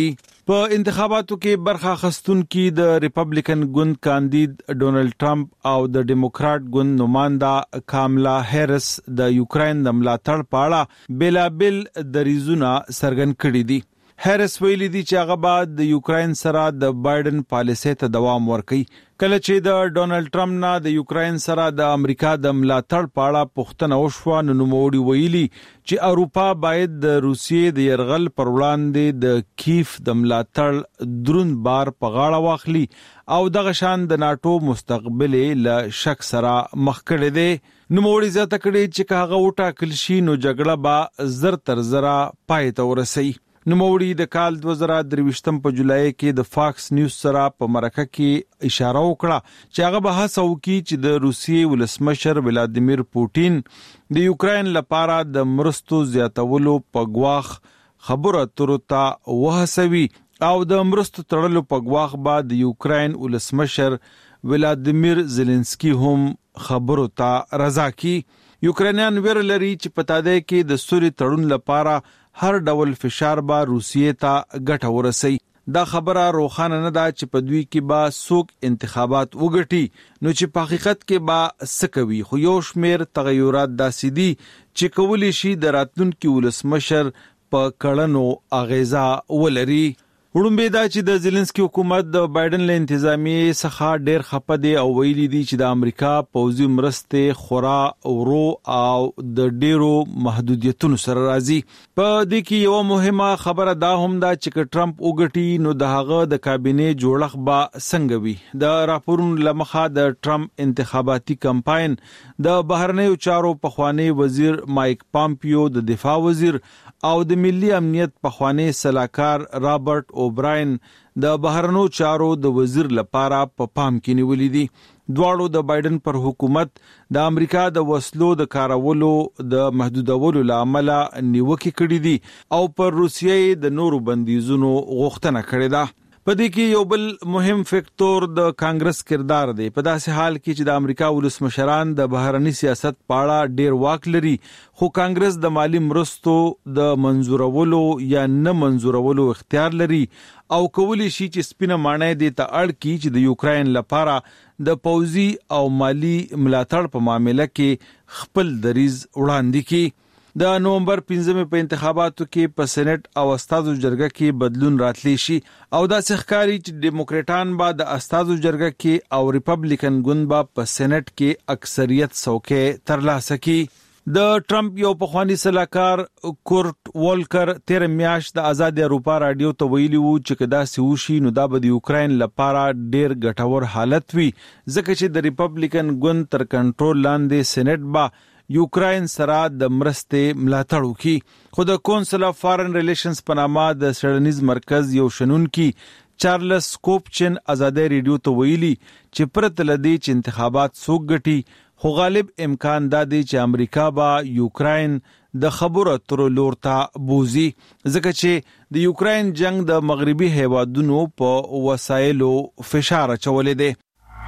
په انتخاباتو کې برخه اخیستونکي د ریپبلیکن ګوند کاندید ډونلډ ټرمپ او د ډیموکرات ګوند نماینده کاملا هریس د یوکرين د ملاتړ په اړه بلابل دریزونه څرګند کړي دي. هریس ویلي دي چې هغه بعد د یوکرين سره د بایدن پالیسۍ ته دوام ورکړي. کله چې د ډونلډ ټرمپ نه د یوکرين سره د امریکا د ملاتړ په اړه پوښتنه وشوه، نو نوموړي ویلي چې اروپا باید د روسیې د يرغل پر وړاندې د کیف د ملاتړ درون بار په غاړه واخلي او دغه شان د ناتو مستقبل له شک سره مخ کړي دي. نوموړي زیاته کړي چې هغه وټاکل شي نو جګړه به زر تر زره پای ته ورسي. نوموړي د کال دوه زره درویشتم په جولای کې د فاکس نیوز سره په مرکه کې اشاره وکړه چې هغه به هڅه وکړي چې د روسیې ولسمشر ولادیمیر پوټین د یوکرين لپاره د مرستو زیاتولو په ګواخ خبرو اترو ته وهڅوي او د مرستو تړلو په ګواخ بعد د یوکرين ولسمشر ولادیمیر زيلنسکي هم خبرو ته رضا کی. یوکرانیان ویره لري چې په تاده کې د سوري تړون لپاره هر ډول فشار به روسیې ته ګټه ورسي. دا خبره روښانه نه ده چې په دوی کې به څوک انتخابات وګټي، نو چې په حقیقت کې به څه کوي. خو یو شمیر تغیرات داسې دي چې کولی شي د راتلونکي ولسمشر په کړنو اغیزه ولري. وړومبه دا چې د زيلنسکي حکومت د بایدن له انتظامیې څخه ډېر خپه دي او ویلي دي چې د امریکا پوځي مرستې خورا ورو او د ډېرو محدودیتونو سره راځي. په دې کې یو مهمه خبره دا هم ده چې ټرمپ وګټي نو د هغه د کابینې جوړښت به څنګه وي. د راپورونو لمخه د ټرمپ انتخاباتي کمپاین د بهرنیو چارو پخوانی وزیر مایک پامپیو، د دفاع وزیر او د ملي امنیت پخوانی سلاکار رابرټ اوبراین د بهرنیو چارو د وزیر لپاره په پام کې نیولې دي. دواړو د بایدن پر حکومت د امریکا د وسلو د کارولو د محدودولو لامل نیوکه کړې دي او پر روسیې د نورو بندیزونو غوښتنه کړې ده. په دې کې یو بل مهم فکتور د کانګرس کردار دی. په داسې حال کې چې د امریکا ولسمشران د بهرني سیاست په اړه ډیر واک لري، خو کانګرس د مالی مرستو د منزورولو یا نه منزورولو اختیار لري او کولی شي چې سپینه مانای دي ته اړ کی چې د یوکرين لپاره د پوځي او مالی ملاتړ په معاملې کې خپل دریز وړاندې کی. د نومبر پنځمه په انتخاباتو کې په سېنات او استازو جرګه کې بدلون راتلی شي او دا څرګندوي چې ډیموکراټان به د استازو جرګه کې او ریپبلیکن ګوند به په سېنات کې اکثریت څوکۍ ترلاسه کړي. د ټرمپ یو پخوانی سلاکار کورټ والکر تیر میاشت د آزاد اروپا رادیو ته ویلي وو چې کدا سوشي نو دا به د یوکرين لپاره ډیر ګټور حالت وي، ځکه چې د ریپبلیکن ګوند تر کنټرول لاندې سېنات به یوکرين سره د مرستې ملاتړ وکړي. خو د کونسل اف فارن ریلیشنز په نامه د سړنیز مرکز یو شنونکي چارلز کوپچن آزاد ریډیو ته ویلي چې پرته لدی چې انتخابات څوک ګټي، خو غالب امکان دا دی چې امریکا به یوکرين د خبرو اترو لور ته بوزي، ځکه چې د یوکرين جنگ د مغربي هیوادونو په وسایلو فشار اچولې دی.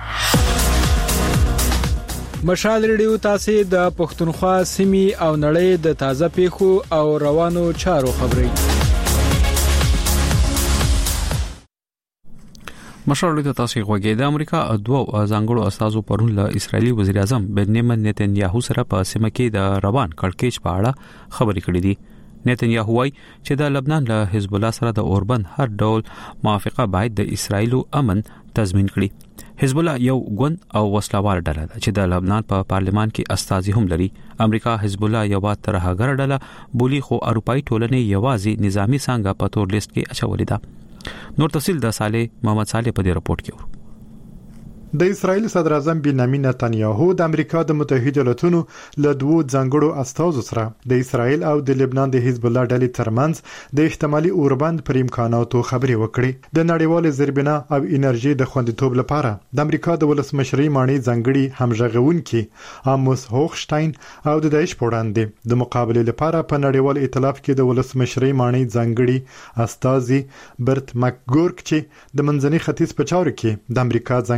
مشال ریډیو تاسو د پښتونخوا سیمې او نړۍ د تازه پیښو او روانو چارو خبري. مشال ریډیو تاسو غوږی د امریکا دوه ځانګړو استازو پرون له اسرایلی وزیر اعظم بنیامین نتنیاهو سره په سیمه کې د روان کړکېچ په اړه خبرې کړې دي. نتنیاهو وايي چې د لبنان له حزب الله سره د اوربند هر ډول موافقه باید د اسرایلو امن تضمین کړي. حزب الله یو ګوند او وسلوال ډله ده چې د لبنان په پارلمان کې استازي هم لري. امریکا حزب الله یو ترهګر ډله بولی، خو اروپאי ټولنې یوازې نظامی څنګه په تور لیست کې اچولې ده. نور تفصیل د صالح محمد صالح په دې رپورت کې ورو. د اسرایل صدر اعظم بنیامین نتنیاهو د امریکا د متحده ایالاتونو له دوه ځانګړو استازو سره د اسرایل او د لبنان د حزب الله ډلې ترمنځ د احتمالي اوربند پر امکاناتو خبرې وکړې. د نړیوال زیربنا او انرژي د خوندیتوب لپاره د امریکا د ولسمشرۍ مانی ځانګړي همغږونکي اموس هوخشتاین او د داعش په وړاندې د مقابله لپاره په نړیوال ائتلاف کې د ولسمشرۍ مانی ځانګړي استازي برت مکګورک چې د منځني ختیځ په چارو کې د امریکا ځانګړي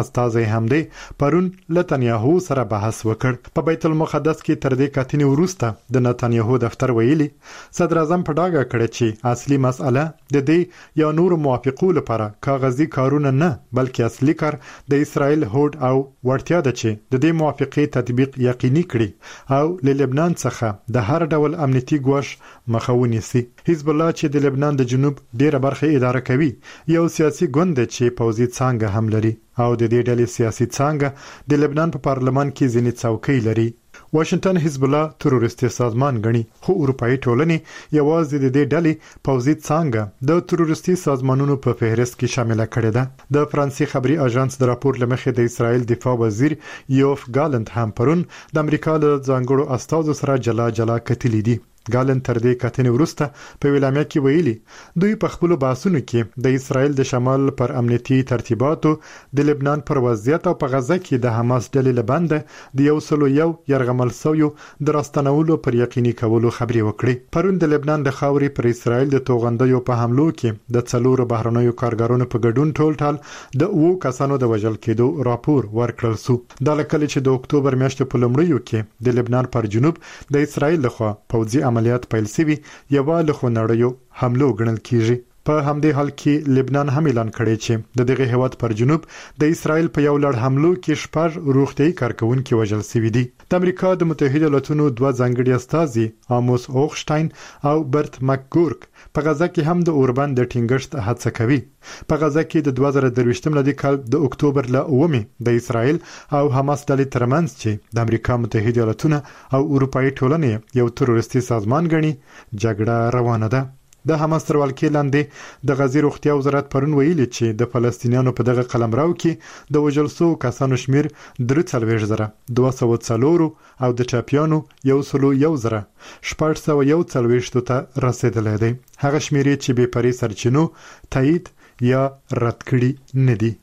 استازي هم دی پرون نتنیاهو سره بحث وکړ. په بیت المقدس کې تر دې کتنې وروسته د نتنیاهو دفتر ویلي صدر اعظم په ډاګه کړ چې اصلي مسأله د دې یا نور موافقو لپاره کاغذي کارونه نه بلکې اصلي کار د اسرائیل هوډ او ورتیا ده چې د دې موافقې تطبیق یقیني کړي او له لبنان څخه د هر ډول امنیتي ګواښ مخه ونیسي. حزب الله چې د لبنان د جنوب ډیره برخه اداره کوي یو سیاسي ګوند چې پوځي څانګه هم لري او د دې ډلې سیاسي څانګه د لبنان په پارلمان کې ځینې څوکۍ لري. واشنگټن حزب الله تروریستي سازمان غني خو اروپאי ټولنې یوازې د دې ډلې پوځي څانګه د تروریستي سازمانونو په فهرست کې شامل کړي ده. د فرانسې خبري اژانس د راپور لمخې د اسرائیل دفاع وزیر یوف ګالنت هم پرون د امریکا له ځانګړو استازو سره جلا جلا کتلې دي. ګالن تر دې کتنې وروسته په ویلامیا کې ویلي دوی په خپل باسونو کې د اسرائیل د شمال پر امنیتي ترتیباتو د لبنان پر وضعیت او په غزه کې د حماس ډلې لبنده د یو سلو یو يرغمل سویو د راستنولو پر یقیني کولو خبري وکړي. پرون د لبنان د خاورې پر اسرائیل د توغندیو په حملو کې د څلورو بهرنیو کارګرانو په ګډون ټول ټال د اوو کسانو د وژل کېدو راپور ورکړل سو. د لکه چې د اکتوبر میاشتې په لومړیو کې د لبنان پر جنوب د اسرائیل لخوا پوځي عملیات پیل شوي یو له خونړیو حملو ګڼل کیږي. په همدې حال کې لبنان هم اعلان کړی چې د دغه هیواد پر جنوب د اسرائیل په یو لړ حملو کې شپږ روغتيایي کارکونکو وژل شوي دي. د امریکا د متحده ایالاتونو دوه ځانګړي استازي آموس اوخشتاین او برت مکګورک په غزه کې هم د اوربند د ټینګښت هڅه کوي. په غزه کې د دوه زره درویشتم لدی کال د اکتوبر ل اومه د اسرائیل او حماس ډلې ترمنځ چې د امریکا متحده ایالاتونو او اروپאי ټولنې یو تروریستي سازمان غني جګړه روانه ده. د حماس تر ولکې لاندې د غزې روغتیا وزارت پرون ویلي چې د فلسطینیانو په دغه قلمرو کې د وژل شوو کسانو شمیر درې څلوېښت زره دوه سوه څلور او د ټاپیانو یو سلو یو زره شپږ سوه یو څلوېښت ته رسیدلی دی. هغه شمیرې چې بې پرې سرچینو تایید یا رد کړي نه دي.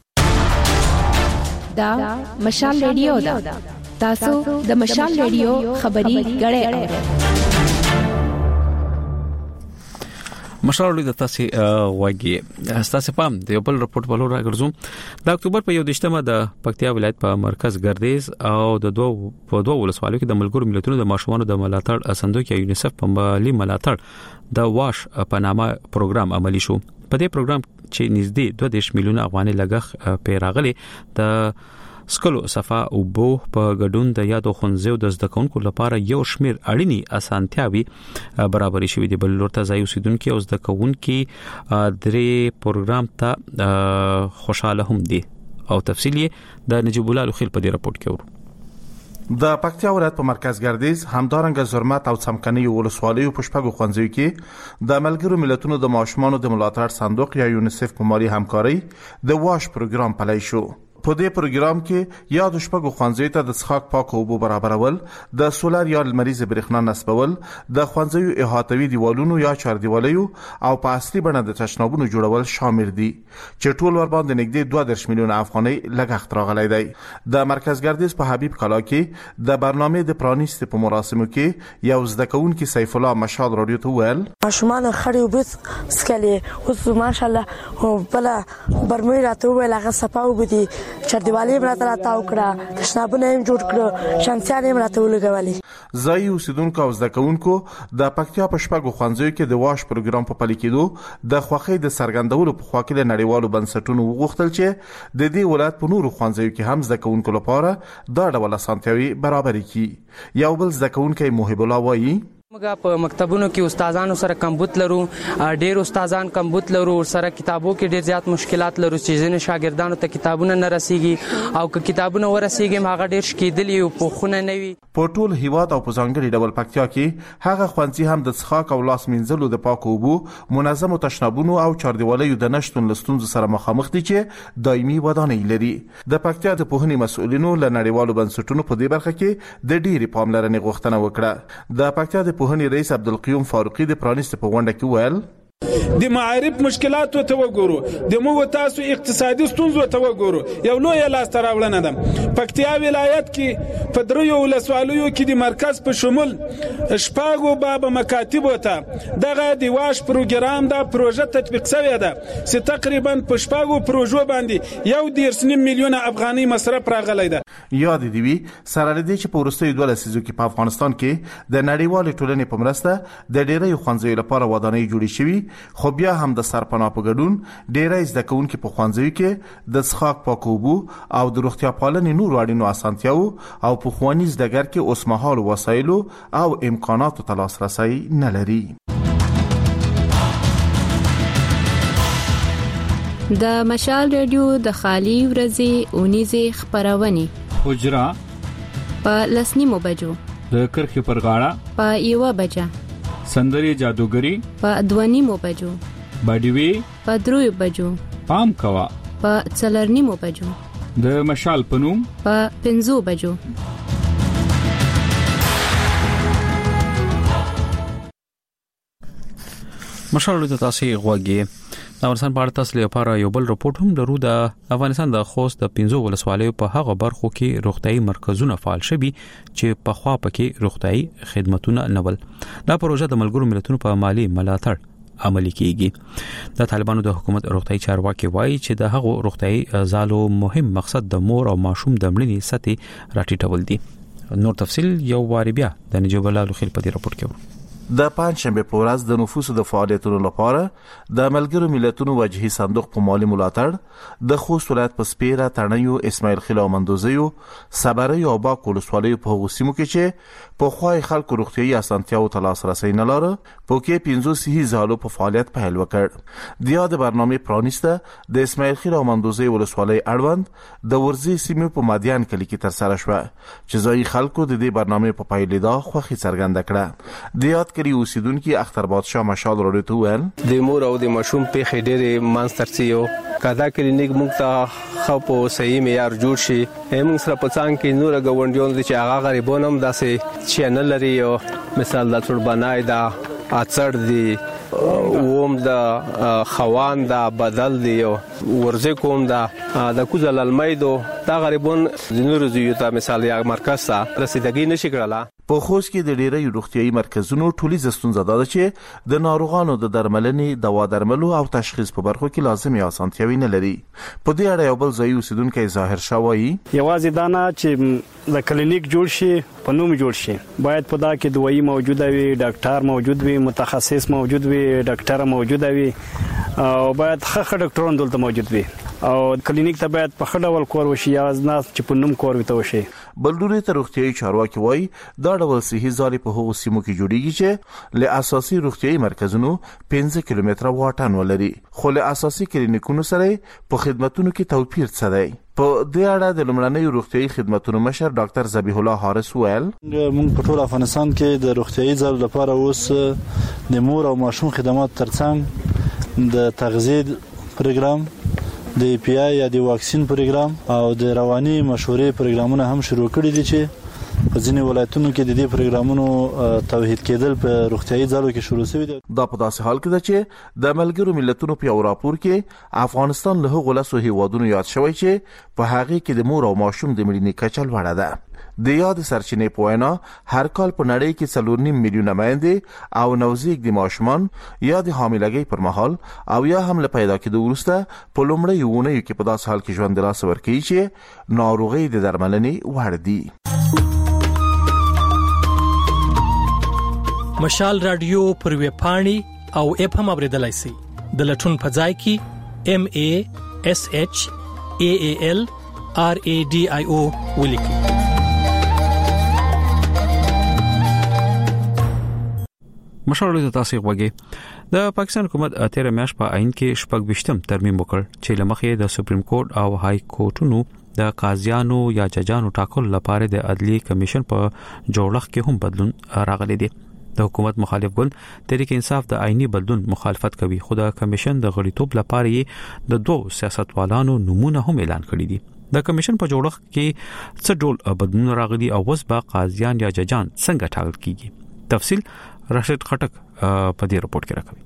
دا مشال ریډیو ده. تاسو د مشال ریډیو خبري غړې اورئ. مشال د تاسو واګي تاسو پام د یو بل رپورت بلور راګرځوم. د اکتوبر په یو دیشتمه د پکتیا ولایت په مرکز ګردیز او د دوه په دوه ولسوالیو کې د ملګرو ملتونو د ماشومانو د ملاتړ صندوق یا یونیسف په مالی ملاتړ د واش په نامه پروګرام عملی شو. په دې پروګرام چې نږدې دوه دېرش میلیونه افغاني لګښ پیراغلي د سکلو صفه او بو په ګډون د یادو خنځو د زدکونکو لپاره یو شمیر اړینی اسانتیاوي برابرې شوې دي. بل لورته ځای اوسیدونکو او زدکونکو درې پروګرام ته خوشاله هم دي او تفصیلی د نجیب الله لخیل په دې راپورټ کې ورو. د پکتیا ولایت په مرکز ګردیز همدارنګه زرمت او څمکني ولسوالیو په شپږو خنځو کې د ملګرو ملتونو د ماشومانو د ملاتړ صندوق یا یونیسف په مالی همکاري د واش پروګرام پلی شو. په دې پروګرام کې یاد شپږو خوانځي ته د څښاک پاک اوبو برابرول، د سولر یا لمریز برېښنا نصبول، د خوانځي احاطوي دیوالونو یا چاردیوالیو او په اصلي بڼه د تشنابونو جوړول شامل دي چې ټول ور باندې نږدې دوه دېرش میلیونه افغانۍ لګښت راغلی دی. د مرکز ګردیز په حبیب کلا کې د برنامه د پرانیست په مراسمو کې یو زده کوونکی سیف الله مشال رادیو ته ویل ماشومان خړې وبس سکلي اوس ماشاءالله بل برمې راته ویل هغه صفه وبدي چردیوالی مراته راته وکړه، تشنابونه هم جوړ کړو، شمسیان هم راته ولګولې. ځای اوسیدونکو او زده کوونکو د پکتیا په شپږو ښوونځیو کې د واش پروګرام په پلي کېدو د خوښۍ د څرګندولو په خوا کې د نړیوالو بنسټونو وغوښتل چې د دې ولایت په نورو ښوونځیو کې هم زده کوونکو لپاره دا ډول اسانتیاوي برابرې کړي. یو بل زده کوونکی محب الله وایي موږ په مکتبونو کې استادانو سره کمبود لرو، ډېر استادان کمبود لرو، سره کتابو کې ډېر زیات مشکلات لرو چې ځینې شاګردانو ته کتابونه نه رسیږي او که کتابونه ورسیږي هغه ډېر شکېدلي او پوښونه نه وي. په ټول هیواد او په ځانګړي ډول پکتیا کې هغه ښوونځي هم د څښاک او لاس مینځلو د پاکو اوبو، منظمو تشنابونو او چاردیوالیو د نشتون له ستونزو سره مخامخ دي چې دایمي ودانۍ لري. د پکتیا د پوهنې مسؤلینو له نړیوالو بنسټونو په دې برخه کې د ډېرې پاملرنې غوښتنه وکړه. د پکتیا د پوهنې رئیس عبدالقیوم فاروقي د پرانیست په غونډه کې ویل د معارف مشکلات ته وګورو د موږ تاسو اقتصادي ستونزو ته وګورو یو لوی لاس تراوړنه ده پکتیا ولایت کې په دریو ولسوالیو کې د مرکز په شمول شپږو باب مکاتب ته دغه د واش پروګرام دا پروژه تطبیق شوی ده چې تقریبا په شپږو پروژو باندې یو دیرش نیم میلیون افغاني مصرف راغلی ده. یاد دی وی سره لدی چې په ورستیو دوه لسیزو کې په افغانستان کې د نړیوال ټولنې په مرسته د ډیرې خوانځي لپاره ودانۍ جوړې شوې خو بیا هم د سرپناه په ګډون ډیرې زده کوونکو په خوانځي کې د څښاک پاکوبو او د روغتیا پالنې نور اړینو اسانتیاو او په خوانیز دګر کې اوسمهال وسایلو او امکاناتو ته لاسرسي نه لري. د مشال رادیو د خالی ورځې اونیزه خبرونه حجرا په لسنیمو بجو د کرخې پر غاړه په یو بجه سندري جادوګری په دوانیمو بجو باډیوي په دریو بجو پام کوا په څلرنیمو بجو د مشال پنوم په پنځو بجو. مشال د تاسو غوږی د افغانستان په اړه تاسو لپاره یو بل رپورت هم درو د افغانستان د خوست د پنځو ولسوالیو په هغه برخو کې روغتيایي مرکزونه فعال شوي چې په خوا پکې روغتيایي خدماتونه نول. دا پروژه د ملګرو ملتونو په مالی ملاتړ عملي کیږي. د طالبانو د حکومت روغتيایي چارواکي وایي چې د هغو روغتيایي زالو مهم مقصد د مور او ماشوم د مړینې سطح راټیټول دي. نور تفصيل یو واری بیا د نجیب الله لخیل په دې رپورت کې ورو. د پنځشنبه په ورځ د نفوسو د فعالیتونو لپاره د ملګرو ملتونو وجهي صندوق په مالی ملاتړ د خوست ولایت په سپیره تڼیو اسماعیل خیل او مندوزیو صبري او با کولسوالیو په غوسیمو کې چې په خوای خلکو روغتيایي اسانتیاو ته لاسرسي نه لاره په کې پنځه صحي زالو په فعالیت پیل وکړ. د یاد برنامه پرانیسته د اسماعیل خیل او مندوزی ولسوالۍ اړوند د ورزي سیمو په مادیان کلی کې تر سره شو چې ځای خلکو د دې برنامه په پیلیدا خوخي څرګنده کړه. د یاد کلی اوسیدونکو اختر بادشاه مشال راډیو ته ویل د مور او د ماشوم په خېډېره مانسترسیو کدا کلینیک موږ ته خو په صحیح معیار جوړ شي هم سره پڅان کې نور غونډیون چې هغه غریبونم داسې چینل لري او مثال د څور بنای دا اڅړ دی اوم د خوان دا بدل دی ورزه کوم دا د کوزل المیدو دا غریبون د نور زیو ته مثال یا مرکز ته رسیدګي نشي کړلا. په خوست کې د ډیری روغتيایي مرکزونو ټولیزه ستونزه ده چې د ناروغانو د درملنې دوا درملو او تشخیص په برخو کې لازمي اسانتیاوي نه لري. په دې اړه یو بل ځای اوسیدونکو ظاهر شوی یوازې دا نه چې د کلینیک جوړ شي په نوم جوړ شي باید په دا کې دوايي موجوده وي ډاکټر موجود وي متخصص موجود وي ډاکټر موجود وي او باید ښه ډاکټرون دلته موجود وي او کلینیک ته باید په خړه ول کور وشي یا نه چې په نوم کور وته وشي. بلډوري ته روغتيایي چارواکي وایي دا ډول صحي ځالې په هغو سیمو کې جوړیږي چې له اساسي روغتيایي مرکزونو پنځه کیلومتره واټن ولري خو له اساسي کلینیکونو سره په خدماتو کې توپیر څه دی. په دې اړه د لومړنۍ روغتيایي خدماتو مشر ډاکټر ذبیح الله حارث ویل موږ په ټول افغانستان کې د روغتيایي ځالو لپاره اوس د مور او ماشوم خدمات ترڅنګ د تغذیه پروګرام د ای پی آی یا د واکسین پروګرام او د رواني مشورې پروګرامونه هم شروع کړي دي چې په ځینې ولایتونو کې د دې پروګرامونو توحید کېدل په روغتيایي ځالو کې شروع شوی دی. دا په داسې حال کې ده چې د ملګرو ملتونو په راپور کې افغانستان له هغو لسو هیوادونو یاد شوی چې په هغه کې د مور او ماشوم د مړینې کچه لوړه ده. د یاد سرچینې په وینا هر کال په نړۍ کې څلور نیم میلیونه میندې او نوزیږ د ماشومان یا د حاملګۍ پر مهال او یا هم له پیدا کېدو وروسته په لومړۍ اونیو کې په داسې حال کې ژوند لاس ورکوي چې ناروغي د درملنې وړ دي. مشال رادیو پر ویب پاڼې او اپ هم اوریدلای شئ. د لټون په ځای کې ام ا اس اچ ا ا ال ار ا ډي آی او ولیکئ. مشال د تاسو غوږی د پاکستان حکومت اتره میاش په عین کې شپږ وشتم ترمیم وکړ چې لمخې د سپریم کورټ او های کورټونو د قاضیانو یا ججانو ټاکل لپاره د عدلی کمیشن په جوړښت کې هم بدلون راغلی دی. د حکومت مخالف ګوند تحریک انصاف د آئینی بدلون مخالفت کوي خو د کمیشن د غړیتوب لپاره د دوه سیاستوالانو نمونه هم اعلان کړی دي. د کمیشن په جوړښت کې څه ډول بدلون راغلي او اوس به قاضیان یا ججان څنګه ټاکل کیږي. تفصیل راشد خټک په دې رپورت کې راکوي.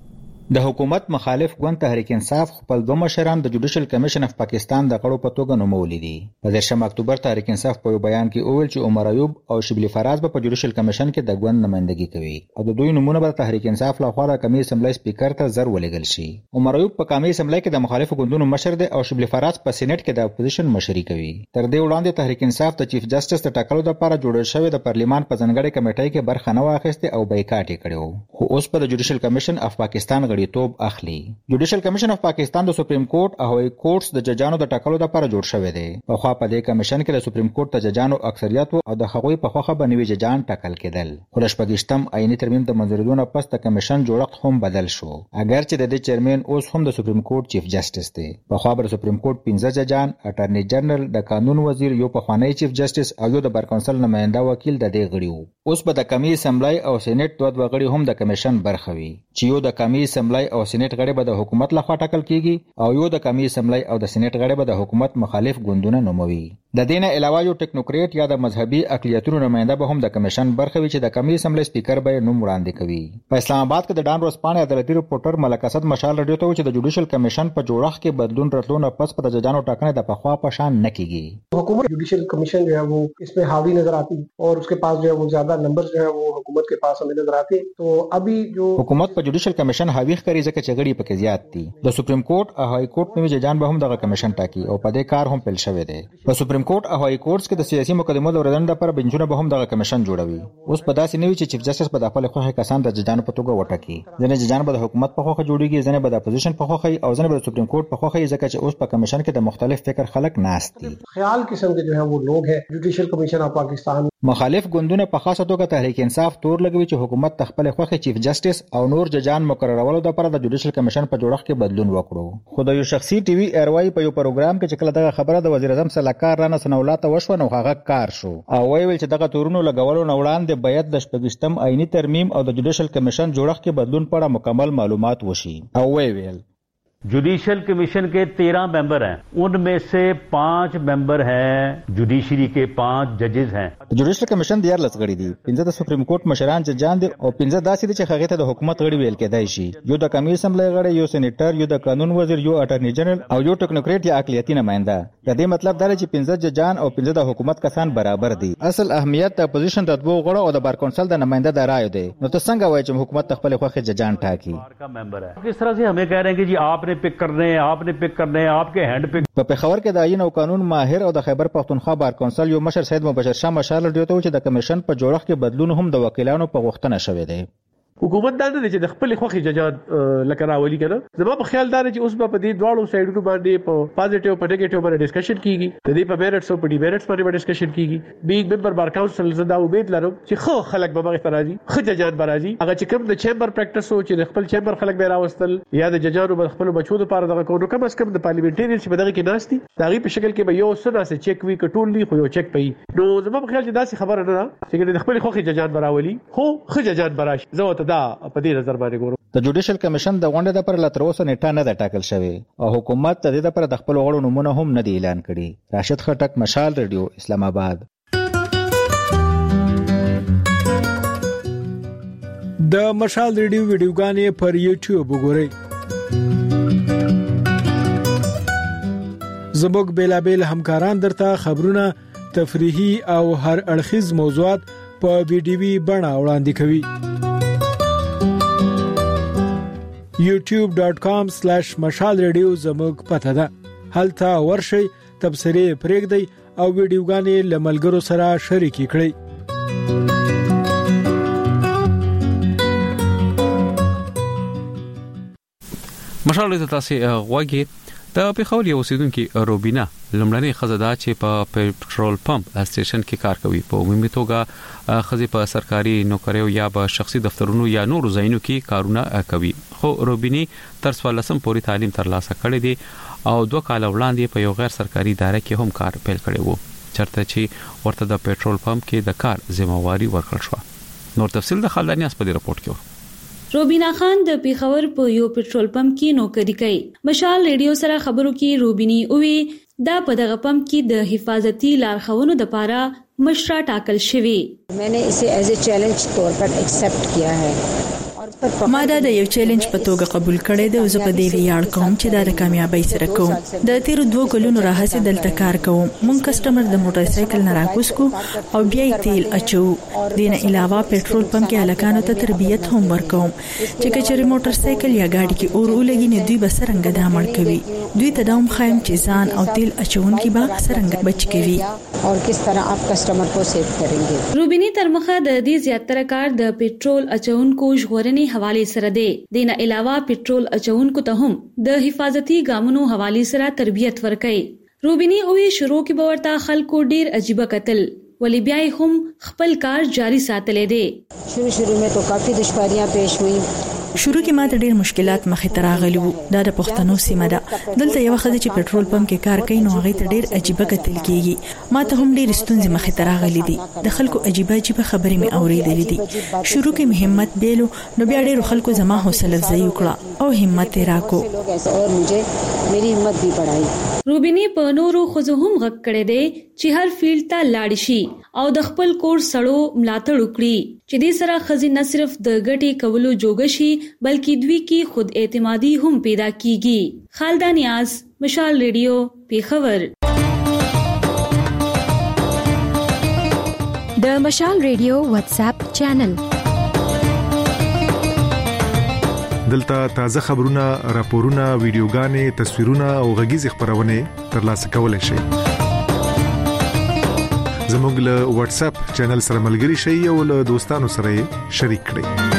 د حکومت مخالف ګوند تحریک انصاف خپل دوه مشران د جوډیشل کمیشن اف پاکستان د غړو په توګه نومولي دي. په دیرشم اکتوبر تحریک انصاف په بیان کې وویل چې عمر ایوب او شبلی فراز په جوډیشل کمیشن کې د ګوند نمائندګي کوي او د دوی نمونه به تحریک انصاف له خوا د قومي اسمبلی سپیکر ته زر ولېږل شي. عمر ایوب په قومي اسمبلی کې د مخالفو ګوندونو مشر دی او شبلی فراز په سېنات کې د اپوزیشن مشري کوي. تر دې وړاندې تحریک انصاف د چیف جسټس د ټاکلو لپاره جوړ شوی د پارلیمان په ځانګړي کمیټې کې برخه نه واخیسته او بایکاټ یې کړو، خو اوس په جوډیشل کمیشن اف پاکستان غړیتوب اخلي. جوډیشل کمیشن اف پاکستان د سپریم کورټ او هوایي کورټس د ججانو د ټاکلو لپاره جوړ شوی دی. په خوا په دې کمیشن کې د سپریم کورټ د ججانو اکثریت او د هغوی په خوخه باندې ججان ټاکل کېدل. خو د شپږشتم آئینی ترمیم د منځوریدو نه پس د کمیشن جوړښت هم بدل شو، اگر چې د دې چیرمن اوس هم د سپریم کورټ چیف جسټس دی. په خوا د سپریم کورټ پنځه ججان، اټارنی جنرال، د قانون وزیر، یو پخوانی چیف جسټس او یو د بر کونسل نماینده وکیل د دې غړي وو. اوس په د قومي اسمبلی او سېنات دوه دوه غړي هم د کمیشن برخه وي، چې یو د قومي اسمبلی او سېنات غړي به د حکومت لخوا ټاکل کیږي او یو د قومي اسمبلی او د سېنات غړي به د حکومت مخالف ګوندونه نوموي. د دې نه علاوه یو ټیکنوکریټ یا د مذهبي اقلیتونو نماینده به هم د کمیشن برخه وي چې د قومي اسمبلی سپیکر به نوم وړاندې کوي. په اسلام آباد کې د ډان ورځپاڼې عدالتي رپورټر ملک اسد مشال رادیو ته چې د جوډیشل کمیشن په جوړښت کې بدلون راتلو نه پس په د ججانو ټاکنه د پخوا په شان نه کیږي. حکومت جوډیشل کمیشن جو ہے وہ اس میں حاوی نظر آتی اور اس کے پاس جو ہے وہ زیادہ نمبر جو ہے وہ حکومت کے پاس ہمیں نظر آتے. تو ابھی جو حکومت په جوډیشل کمیشن حاوی ښکاري ځکه چې غړي پکې زیات دي. د سپریم کورټ او هائی کورټ نوي ججان به هم دغه کمیشن ټاکي او په دې کار هم پیل شوی دی. په سپریم کورټ او هائی کورټس کې د سیاسي مقدمو د اوریدنې لپاره بنچونه به هم دغه کمیشن جوړوي. اوس په داسې نوي چې چیف جسټس په خپل خوښه کسان د ججانو په توګه وټاکي. ځینې ججان به د حکومت په خوښه جوړیږي، ځینې به د اپوزیشن په خوښه او ځینې به د سپریم کورټ په خوښه، ځکه چې اوس په کمیشن کې د مختلف فکر خلک ناست دي. خیال قسم کے جو ہے وہ لوگ ہیں. جوډیشل کمیشن اف پاکستان مخالف ګوندونه په خاصه توګه تحریک انصاف تور لګوي چې حکومت تخپل خوخه چیف جسټس او نور ججان مقررولو لپاره د جوډیشل کمیشن په جوړښت کې بدلون وکړو. خو د یو شخصي ټي وي ایروای په یو پروګرام کې چې کله دغه خبره د وزیر اعظم سلاکار رانه سنولاته وشو نو هغه کار شو او ویل چې دغه تورونو لګولو نه وړاندې باید د شپږشتم آئینی ترمیم او د جوډیشل کمیشن جوړښت کې بدلون په اړه مکمل معلومات وشي. او ویل जुडिशल कमीशन के तेरह मेंबर हैं, उनमें से पांच मेंबर हैं जुडिशरी के, पांच जजेस हैं. Judicial commission د یارلس غړي دي, پنځه د سپریم کورټ مشران ججان دي او پنځه داسې دي چې هغه ته د حکومت غړي ویل کېدای شي. یو د قومي اسمبلی غړي, یو سېنیټر, یو د قانون وزیر, یو اټارنی جنرال او یو ټیکنوکریټ یا اقلیتي نماینده. د دې مطلب دا دی چې پنځه ججان او پنځه د حکومت کسان برابر دي. اصل اهمیت د اپوزیشن د دوه غړو او د بار کونسل د نماینده د رائے دی. نو ته څنګه وایې چې حکومت خپل خوښه ججان ټاکي؟ किस तरह से हमें कह रहे हैं कि जी आपने पिक करने हैं, आपने पिक करने हैं, आपके hand pick. په پېښور کې د آئین او قانون ماهر او د خیبر پختونخوا بار کونسل یو مشر سید مبشر شاه مشال ډیو ته چې د کمیشن په جوړښت کې بدلون هم د وکیلانو په غوښتنه شوی دی. حکومت دا نه چې د خپل خوخي ججات لکه راولي کنه. زما په خیال دا چې اوس په دې دواړو سایډونو باندې په پازیټیو په نیگیټیو باندې ډسکشن کیږي, د دې په میرټس او په ډی میرټس باندې ډسکشن کیږي. بیگ ممبر بار کونسل زدا امید لرم چې خو خلک به مغه راځي, خو ججات به راځي. هغه چې کوم د چیمبر پریکټس او چې د خپل چیمبر خلک به راوستل یا د ججانو په خپل بچو لپاره دغه کوو, کم از کم د پارلیمنټریانز چې بدغه کې ناشتي دغه په شکل کې به یو سره سه چیک وی کټول لی خو یو چیک پي. نو زما په خیال چې داسې خبره نه ده چې د خپل خوخي ججات براولي, خو خو ججات براش زه ته دا په دې د جوډیشل کمیشن د غونډې د پر لتر اوسه نیټه نه ده ټاکل شوی او حکومت د دې لپاره د خپل غړو نمونه هم نه دی اعلان کړي. راشد خټک, مشال ریډیو, اسلام آباد. د مشال ریډیو ویډیوګانې پر یوټیوب وګورئ. زموږ بیلابل همکاران درته خبرونه, تفریحي او هر اړخیز موضوعات په ویډیوي بڼه وړاندې کوي. youtube dot com slash مشال ریډیو زموږ پته ده. هلته ورشئ, تبصرې پرېږدئ او ویډیوګانې له ملګرو سره شریکې کړئ. مشال ریډیو تاسو غواګي د پیښور یو اوسیدونکو روبینا لمړنۍ خزه دا چې په پېټرول پمپ سټیشن کې کار کوي. په عمومي توګه خزه په سرکاري نوکریو یا په شخصي دفترونو یا نورو ځایونو کې کارونه کوي. خو روبینی تر څوارلسم پورې تعلیم ترلاسه کړی دی او دوه کال وړاندې په یو غیر سرکاري اداره کې هم کار پیل کړی وو, چرته چې ورته د پېټرول پمپ کې د کار ذمہواری ورکړل شو. نور تفصیل د خالدانی اس په رپورت کې. روبینا خان د پیښور په یو پېټرول پمپ کې نوکری کوي. مشال ریډیو سره خبرو کې روبینی اوې دا په دغه پمپ کې د حفاظتي لارښوونو لپاره مشره ټاکل شوی. मैंने इसे एज ए चैलेंज तौर पर एक्सेप्ट किया है. ما دا د یو چیلنج په توګه قبول کړی دی او زه په دې ویاړ کوم چې دا د کامیابی سره کوم. د تیر دوه کلونو راهیسې دلته کار کوم. مونږ کسٹمر د موټر سایکل نه راکوس کو او بیا یې تیل اچو. دینه علاوه پېټرول پمپ کې الکانو ته تربیت هم ورکوم چې کچېر موټر سایکل یا گاډي کې اور ولګي نه دوی به سرنګ د عمل کوي. دوی ته دا هم خایم چې ځان او تیل اچونکي به سرنګ بچ کوي او کس طرح آپ کسٹمر کو سیو کریں گے. روبینی ترمخه د دې زیاتره کار د پېټرول اچونکو ژغورنې حواله سره دی. دینه علاوه پېټرول اچونکو ته هم د حفاظتي ګامونو حواله سره تربیت ورکړي. روبینی اوې شروع کې باورته خلکو ډیر عجیب قتل ولی بیا هم خپل کار جاری ساتلې دي. شروع شروع میں تو کافی دشواریاں پیش ہوئی. شروع کې ماته ډېر مشکلات مخې ته راغلي وو. دا د پښتنو سیمه ده. دلته یو خدای چې پېټرول پمپ کې کار کوي نو هغه ته ډېر عجیب قتل کیږي. ماته هم ډېر ستونزې مخې ته راغلي دي. د خلکو عجیب عجیب خبرې مې اورېدلې دي. شروع کې مې همت بیلو نو بیا ډېر خلکو زما حوصله افزایی وکړه او همت یې راکو اور مجھے میری همت بھی بڑھائی. روبینی په نورو خزو هم غږ کړی دی چې هر فیلډ ته لاړ شي او د خپل کور سړو ملاتړ وکړي چې دې سره خزي نه صرف د ګټې کولو جوګ شي بلکې دوی کې خود اعتمادي هم پیدا کیږي. خالده نیاز، مشال ریډیو، پیښور. د مشال ریډیو واتس اپ چینل دلته تازه خبرونه، راپورونه، ویډیوګانې، تصویرونه او غږیز خبرونه ترلاسه کولای شئ. زموږ له واتس اپ چینل سره ملګري شئ او له دوستانو سره شریک کړئ.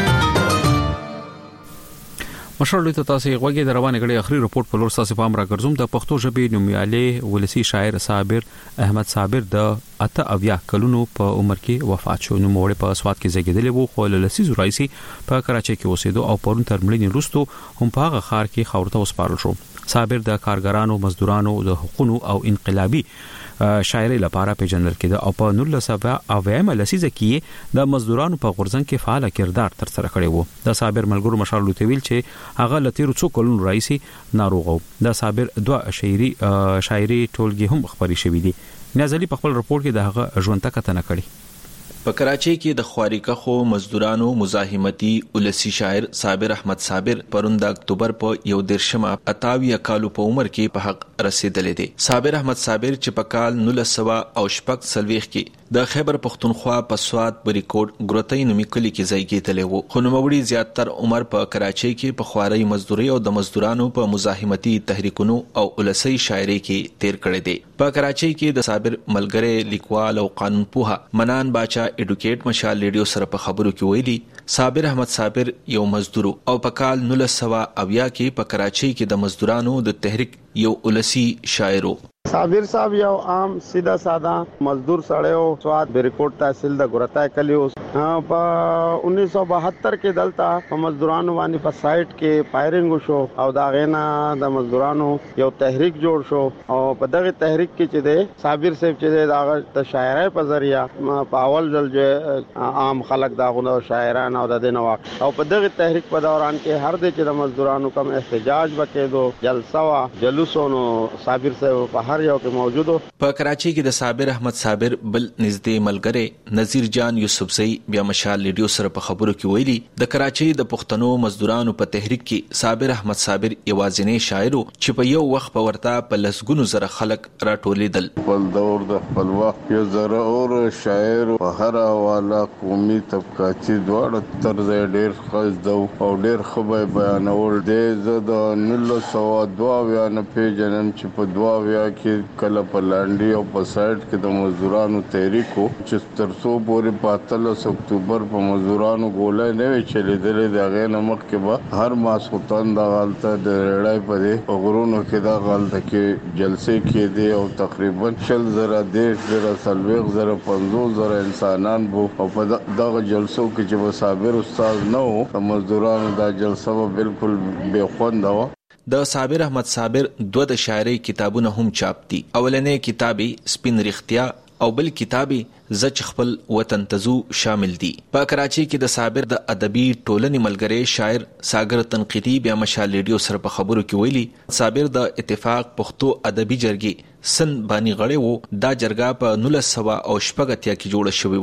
مشرلو ته تاسو غوږی د روانه غړي اخري رپورت په لور تاسو پام را ګرځوم. د پښتو ژبې نومیالي ولسی شاعر صابر احمد صابر د اته اویا کلونو په عمر کې وفات شو. نو موړ په سواد کې زیږیدلی وو خو له لسی زورایسي په کراچۍ کې اوسېدو او پرون تر مړینې وروسته هم په هغه ښار کې خاورته وسپارل شو. صابر د کارګرانو، مزدورانو د حقوقو او انقلابي شاعري لپاره پیژندل کېده او په نولس سوه اویا لسیزه کې د مزدورانو په غورځنګ کې فعال کردار تر سره کړی وو. د صابر ملګرو مشال لوتویل چې هغه لتیرو څو کلونو رئیسي ناروغ وو. د صابر دوه شاعري شاعري ټولګي هم خبري شوې دي. نازلی په خپل رپورت کې د هغه ژوند ته کتنه کړې. په کراچۍ کې د خواریکخو مزدورانو مزاحمتي ولسی شاعر صابر احمد صابر پرون د اکتوبر په یو دیرشمه اتاویا کالو په عمر کې په حق رسیدلې دي. صابر احمد صابر چې په کال نولس سوه او شپږ سلويخ کې د خیبر پختونخوا په سواد بریکوټ ګروتۍ نومي کلی کې ځای کېدلی وو. خو نوموړي زیاتره عمر په کراچۍ کې په خوارۍ مزدوري او د مزدورانو په مزاحمتي تحریکونو او ولسی شاعري کې تیر کړی دی. په کراچۍ کې د صابر ملګری لیکوال او قانون پوها منان باچا اډوکیټ مشال ریډیو سره په خبرو کې ویلي صابر احمد صابر یو مزدور او په کال نولس سوه اویا کې په کراچۍ کې د مزدورانو د تحریک یو ولسی شاعر. صابر صاحب یو عام سیده ساده مزدور سړی و. سواد بریکوټ تحصیل د ګورتای کلی اوس په انیس سو بهتر کې دلته په مزدورانو باندې په سایټ کې فایرینګ وشو او دا غینا د مزدورانو یو تحریک جوړ شو او په دغه تحریک کې چې دی صابر صاحب چې دی دا د شاعرۍ په ذریعہ په اول ځل چې عام خلک دا غو شاعران او د دین واقع او په دغه تحریک په دوران کې هر د چې د مزدورانو کم احتجاج وکړو، جلسه وا جلوسونو صابر صاحب په هر یو کې موجود. په کراچۍ کې د صابر احمد صابر بل نږدې ملګری نذیر جان یوسفزئی بیا مشال ریډیو سره په خبرو کې ویلي د کراچۍ د پښتنو مزدورانو په تحریک کې صابر احمد صابر یوازینی شاعر چې په یو وخت په ورته په لسګونو زره خلک راټولېدل. په دور د خپل وخت یو زره اور شاعر په هر حواله قومي طبقاتي دواړه طرز ډېر ښه دو او ډېر ښه بیانول دی. زه د نولس سوه دوه اویا نه پیژنم چې په دوه اویا کې کله په لانډي او په سایټ کې د مزدورانو تحریک و چې تر څو پورې په اتلس اکتوبر په مزدورانو ګولۍ نه وي چلېدلې. د هغې نه مخکې به هر ماسخوتن دغه هلته د رېړۍ په دې غرونو کې دغه هلته کې جلسې کېدې او تقریبا شل زره دېرش زره څلوېښت زره پنځوس زره انسانان بو او په دغه جلسو کې چې به صابر استاد نه و د مزدورانو دا جلسه به بالکل بې خونده وه. د صابر احمد صابر دوه د شاعرۍ کتابونه هم چاپ دي. اولنې کتابي سپین رښتیا او بل کتابي زچ خپل وطن تزو شامل دي. په کراچۍ کې د صابر د ادبي ټولنې ملګری شاعر ساګر تنقیدي بیا مشال ریډیو سره په خبرو کې ویلي صابر د اتفاق پښتو ادبي جرګې سن باندې غړی وو. دا جرګه په نولس سوه او شپږ اتیا کې جوړه شوې وه.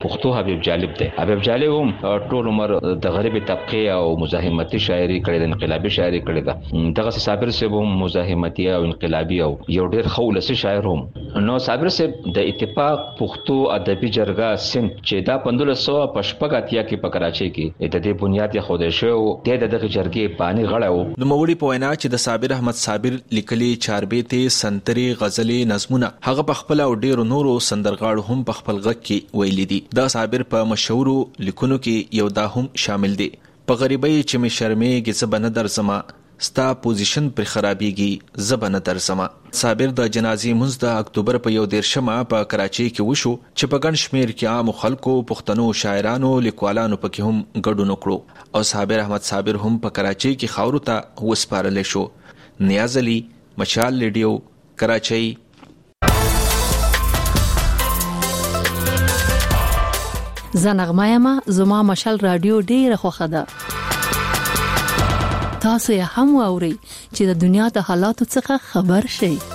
پښتو حبیب جالب دی. حبیب جالب هم ټول عمر د غریبي طبقه او مزاحمتي شاعري کړې ده، انقلابي شاعري کړې ده. دغه صابر صاحب هم مزاحمتي او انقلابي او یو ډېر خولسي شاعر هم. نو صابر صاحب د اتفاق پښتو ادبي جرګه سن چې دا پندولس سو پشپګاتیا کې په کراچي کې د دې بنیاد یې خوده شو د دغه جرګې بانی غړاو. نو موري په وینا چې د صابر احمد صابر لیکلي چاربېته سنتري غزلې نظمونه هغه په خپل او ډیرو نورو سندرغاړو هم په خپل غږ کې ویلي دي. دا صابر په مشهورو لیکونو کې یو دا هم شامل دي: په غریبۍ چې می شرمېږي زبنه درځما، ستا پوزیشن پر خرابېږي زبنه درځما. صابر د جنازي منځ د اکتوبر په یو دیرشمه په کراچي کې وشو چې په ګڼ شمیر کې عام خلکو، پښتنو شاعرانو، لیکوالانو پکې هم ګډون وکړو او صابر احمد صابر هم په کراچي کې خاورو ته وسپارل شو. نیاز علي، مشال ریډیو، کراچي. زنغمایما زما مشال رادیو ډیره خوښه ده. تاسو یې هم واورئ چې د دنیا د حالاتو څخه خبر شئ.